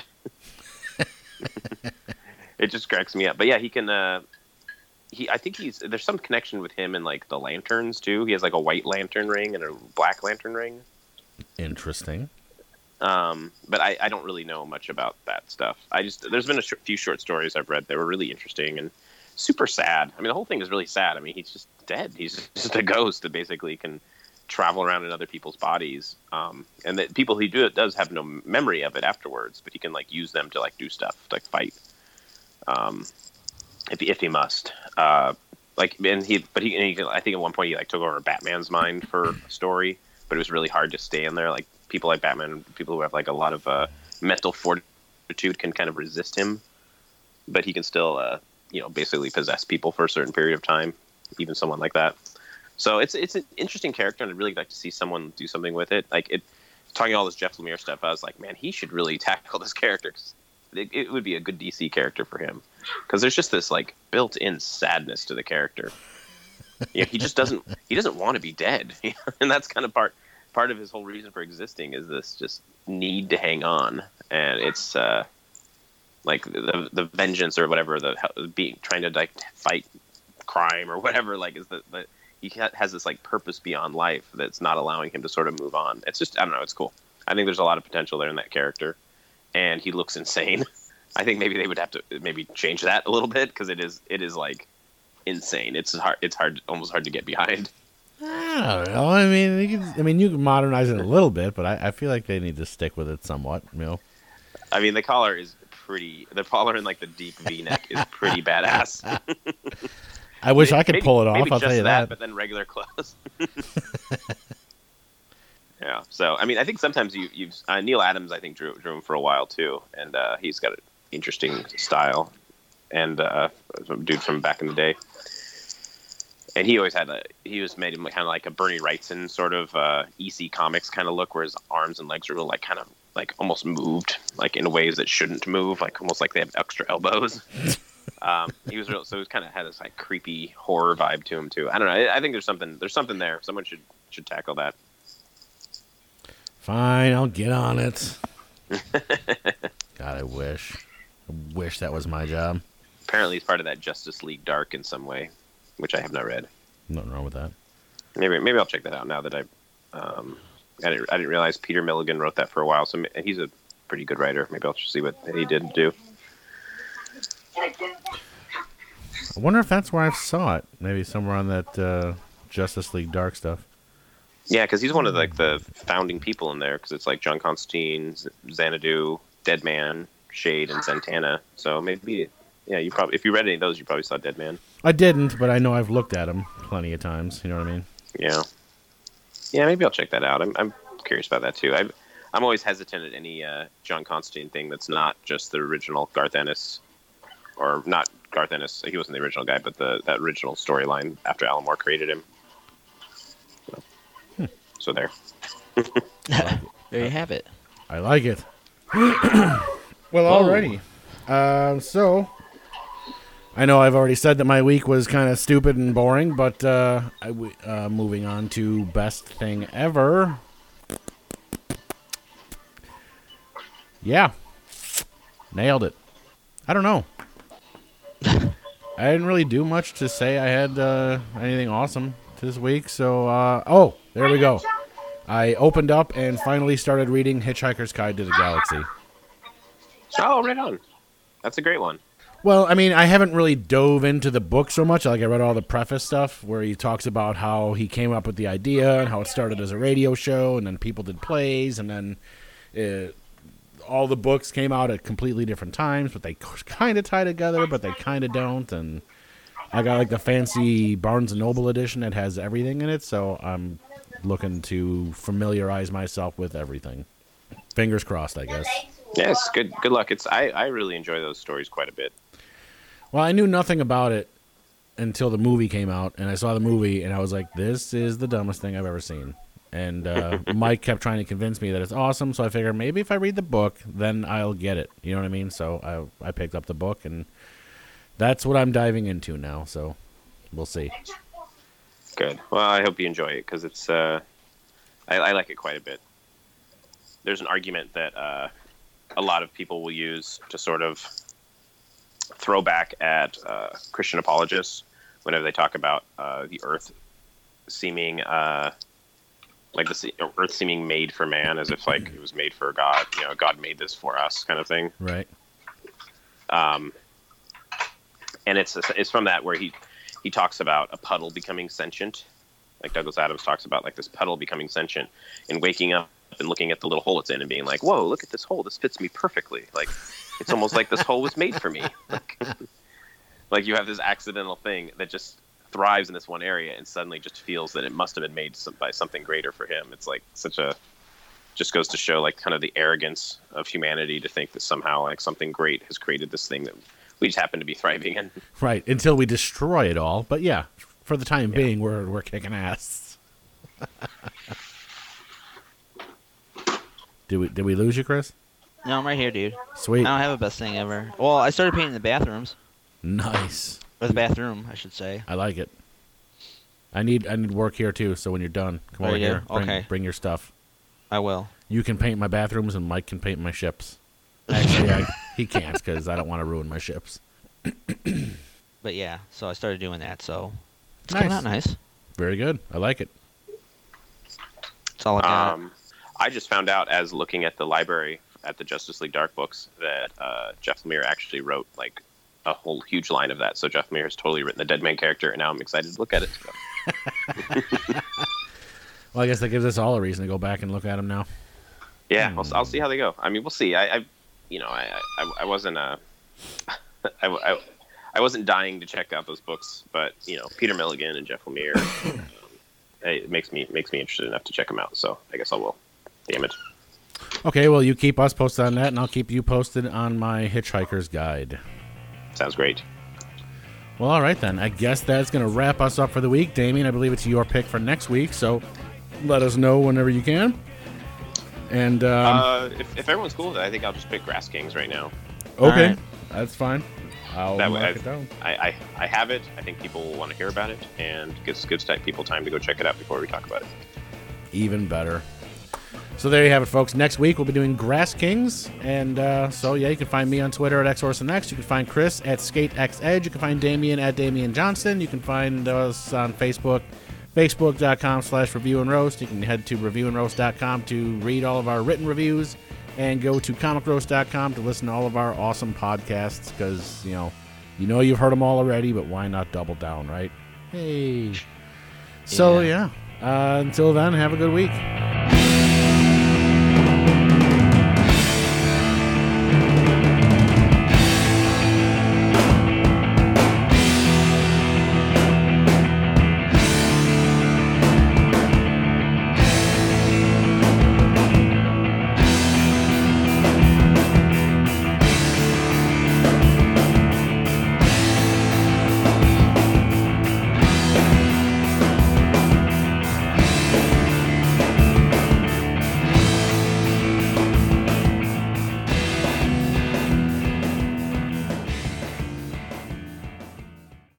[SPEAKER 4] It just cracks me up. But yeah, he can. Uh, he, I think he's. There's some connection with him and like the lanterns too. He has like a white lantern ring and a black lantern ring.
[SPEAKER 1] Interesting.
[SPEAKER 4] Um, but I, I don't really know much about that stuff. I just there's been a sh- few short stories I've read that were really interesting and super sad. I mean, the whole thing is really sad. I mean, he's just dead. He's just a ghost that basically can travel around in other people's bodies. Um, and that people he do it does have no memory of it afterwards, but he can like use them to like do stuff, like fight. Um, if he, if he must, uh, like, and he, but he, and he, I think at one point he like took over Batman's mind for a story, but it was really hard to stay in there. Like people like Batman, people who have like a lot of uh, mental fortitude can kind of resist him, but he can still, uh, you know, basically possess people for a certain period of time, even someone like that. So it's it's an interesting character, and I'd really like to see someone do something with it. Like it, talking all this Jeff Lemire stuff, I was like, man, he should really tackle this character. 'Cause It, it would be a good D C character for him. because there's just this like built-in sadness to the character. You know, he just doesn't he doesn't want to be dead, and that's kind of part part of his whole reason for existing is this just need to hang on, and it's uh, like the the vengeance or whatever the being trying to like fight crime or whatever like is the, the he has this like purpose beyond life that's not allowing him to sort of move on. It's just I don't know, it's cool. I think there's a lot of potential there in that character, and he looks insane. I think maybe they would have to maybe change that a little bit because it is it is like insane. It's hard. It's hard, almost hard to get behind.
[SPEAKER 1] I don't know. I mean, you can, I mean, you can modernize it a little bit, but I, I feel like they need to stick with it somewhat. You know.
[SPEAKER 4] I mean, the collar is pretty. The collar in like the deep V-neck is pretty badass.
[SPEAKER 1] I wish
[SPEAKER 4] maybe,
[SPEAKER 1] I could pull it off.
[SPEAKER 4] Maybe
[SPEAKER 1] I'll
[SPEAKER 4] just
[SPEAKER 1] tell you
[SPEAKER 4] that,
[SPEAKER 1] that.
[SPEAKER 4] but then regular clothes. Yeah. So I mean, I think sometimes you, you've uh, Neil Adams. I think drew drew him for a while too, and uh, he's got an interesting style, and uh, a dude from back in the day. And he always had a, he was made him kind of like a Bernie Wrightson sort of uh, E C Comics kind of look, where his arms and legs are like kind of like almost moved, like in ways that shouldn't move, like almost like they have extra elbows. um, he was real, so he kind of had this like creepy horror vibe to him too. I don't know. I, I think there's something, there's something there. Someone should should tackle that.
[SPEAKER 1] Fine, I'll get on it. God, I wish, I wish that was my job.
[SPEAKER 4] Apparently, he's part of that Justice League Dark in some way, which I have not read.
[SPEAKER 1] Nothing wrong with that.
[SPEAKER 4] Maybe maybe I'll check that out now that I um I didn't I didn't realize Peter Milligan wrote that for a while. So and he's a pretty good writer. Maybe I'll just see what he did do.
[SPEAKER 1] I wonder if that's where I saw it. Maybe somewhere on that uh, Justice League Dark stuff.
[SPEAKER 4] Yeah, because he's one of the, like the founding people in there. Because it's like John Constantine, Z- Xanadu, Deadman, Shade, and Zatanna. So maybe yeah, you probably if you read any of those, you probably saw Deadman.
[SPEAKER 1] I didn't, but I know I've looked at them plenty of times. You know what I mean?
[SPEAKER 4] Yeah, yeah, maybe I'll check that out. I'm I'm curious about that too. I I'm always hesitant at any uh, John Constantine thing that's not just the original Garth Ennis, or not Garth Ennis. He wasn't the original guy, but the that original storyline after Alan Moore created him. So, hmm. so there.
[SPEAKER 3] There you have it.
[SPEAKER 1] I like it. Well, alrighty. Uh, so, I know I've already said that my week was kind of stupid and boring, but uh, I w- uh, moving on to best thing ever. Yeah. Nailed it. I don't know. I didn't really do much to say I had uh, anything awesome this week, so, uh, oh, there we go. I opened up and finally started reading Hitchhiker's Guide to the Galaxy.
[SPEAKER 4] Oh, right on. That's a great one.
[SPEAKER 1] Well, I mean, I haven't really dove into the book so much. Like, I read all the preface stuff where he talks about how he came up with the idea and how it started as a radio show, and then people did plays, and then it, all the books came out at completely different times, but they kind of tie together, but they kind of don't. And I got, like, the fancy Barnes and Noble edition that has everything in it, so I'm looking to familiarize myself with everything. Fingers crossed, I guess.
[SPEAKER 4] Yes, good good luck. It's I, I really enjoy those stories quite a bit.
[SPEAKER 1] Well, I knew nothing about it until the movie came out, and I saw the movie, and I was like, this is the dumbest thing I've ever seen. And uh, Mike kept trying to convince me that it's awesome, so I figured maybe if I read the book, then I'll get it. You know what I mean? So I I picked up the book, and that's what I'm diving into now, so we'll see.
[SPEAKER 4] Good. Well, I hope you enjoy it, because it's uh, I, I like it quite a bit. There's an argument that uh, a lot of people will use to sort of throw back at uh, Christian apologists whenever they talk about uh, the Earth seeming uh, like the Earth seeming made for man, as if like it was made for God. You know, God made this for us, kind of thing.
[SPEAKER 1] Right.
[SPEAKER 4] Um, and it's it's from that where he he talks about a puddle becoming sentient, like Douglas Adams talks about, like this puddle becoming sentient and waking up and looking at the little hole it's in and being like, whoa, look at this hole. This fits me perfectly. Like, it's almost like this hole was made for me. Like, like you have this accidental thing that just thrives in this one area and suddenly just feels that it must have been made some, by something greater for him. It's like such a, just goes to show like kind of the arrogance of humanity to think that somehow like something great has created this thing that we just happen to be thriving in.
[SPEAKER 1] Right, until we destroy it all. But yeah, for the time
[SPEAKER 4] Yeah.
[SPEAKER 1] being, we're we're kicking ass. Did we did we lose you, Chris?
[SPEAKER 3] No, I'm right here, dude.
[SPEAKER 1] Sweet.
[SPEAKER 3] I don't have a best thing ever. Well, I started painting the bathrooms.
[SPEAKER 1] Nice.
[SPEAKER 3] Or the bathroom, I should say.
[SPEAKER 1] I like it. I need I need work here too. So when you're done, come
[SPEAKER 3] Oh,
[SPEAKER 1] over
[SPEAKER 3] yeah?
[SPEAKER 1] here. Bring,
[SPEAKER 3] Okay.
[SPEAKER 1] Bring your stuff.
[SPEAKER 3] I will.
[SPEAKER 1] You can paint my bathrooms, and Mike can paint my ships. Actually, I, he can't because I don't want to ruin my ships.
[SPEAKER 3] But yeah, so I started doing that. So it's
[SPEAKER 1] Nice.
[SPEAKER 3] coming out nice.
[SPEAKER 1] Very good. I like it.
[SPEAKER 3] That's all I got.
[SPEAKER 4] Um, I just found out as looking at the library at the Justice League Dark books that uh, Jeff Lemire actually wrote like a whole huge line of that. So Jeff Lemire has totally written the Deadman character, and now I'm excited to look at it.
[SPEAKER 1] Well, I guess that gives us all a reason to go back and look at them now.
[SPEAKER 4] Yeah,
[SPEAKER 1] Hmm.
[SPEAKER 4] I'll, I'll see how they go. I mean, we'll see. I, I you know, I, I, I wasn't uh, I, I, I wasn't dying to check out those books, but you know, Peter Milligan and Jeff Lemire, um, it makes me makes me interested enough to check them out. So I guess I will. Damn it.
[SPEAKER 1] Okay, well, you keep us posted on that, and I'll keep you posted on my Hitchhiker's Guide.
[SPEAKER 4] Sounds great.
[SPEAKER 1] Well, all right then. I guess that's going to wrap us up for the week. Damien, I believe it's your pick for next week, so let us know whenever you can. And um,
[SPEAKER 4] uh, if, if everyone's cool with it, I think I'll just pick Grass Kings right now.
[SPEAKER 1] okay,
[SPEAKER 3] right.
[SPEAKER 1] That's fine. I'll
[SPEAKER 4] That way
[SPEAKER 1] mark
[SPEAKER 4] I've-
[SPEAKER 1] it down.
[SPEAKER 4] I, I, I have it. I think people will want to hear about it, and gives gives people time to go check it out before we talk about it.
[SPEAKER 1] Even better. So there you have it, folks. Next week we'll be doing Grass Kings, and uh, so yeah, you can find me on Twitter at XOrsonX. You can find Chris at SkateXEdge. You can find Damien at Damien Johnson. You can find us on Facebook, facebook.com slash review and roast. You can head to review and roast dot com to read all of our written reviews, and go to comic roast dot com to listen to all of our awesome podcasts. Because you know, you know you've heard them all already, but why not double down, right? Hey. So yeah, uh, until then, have a good week.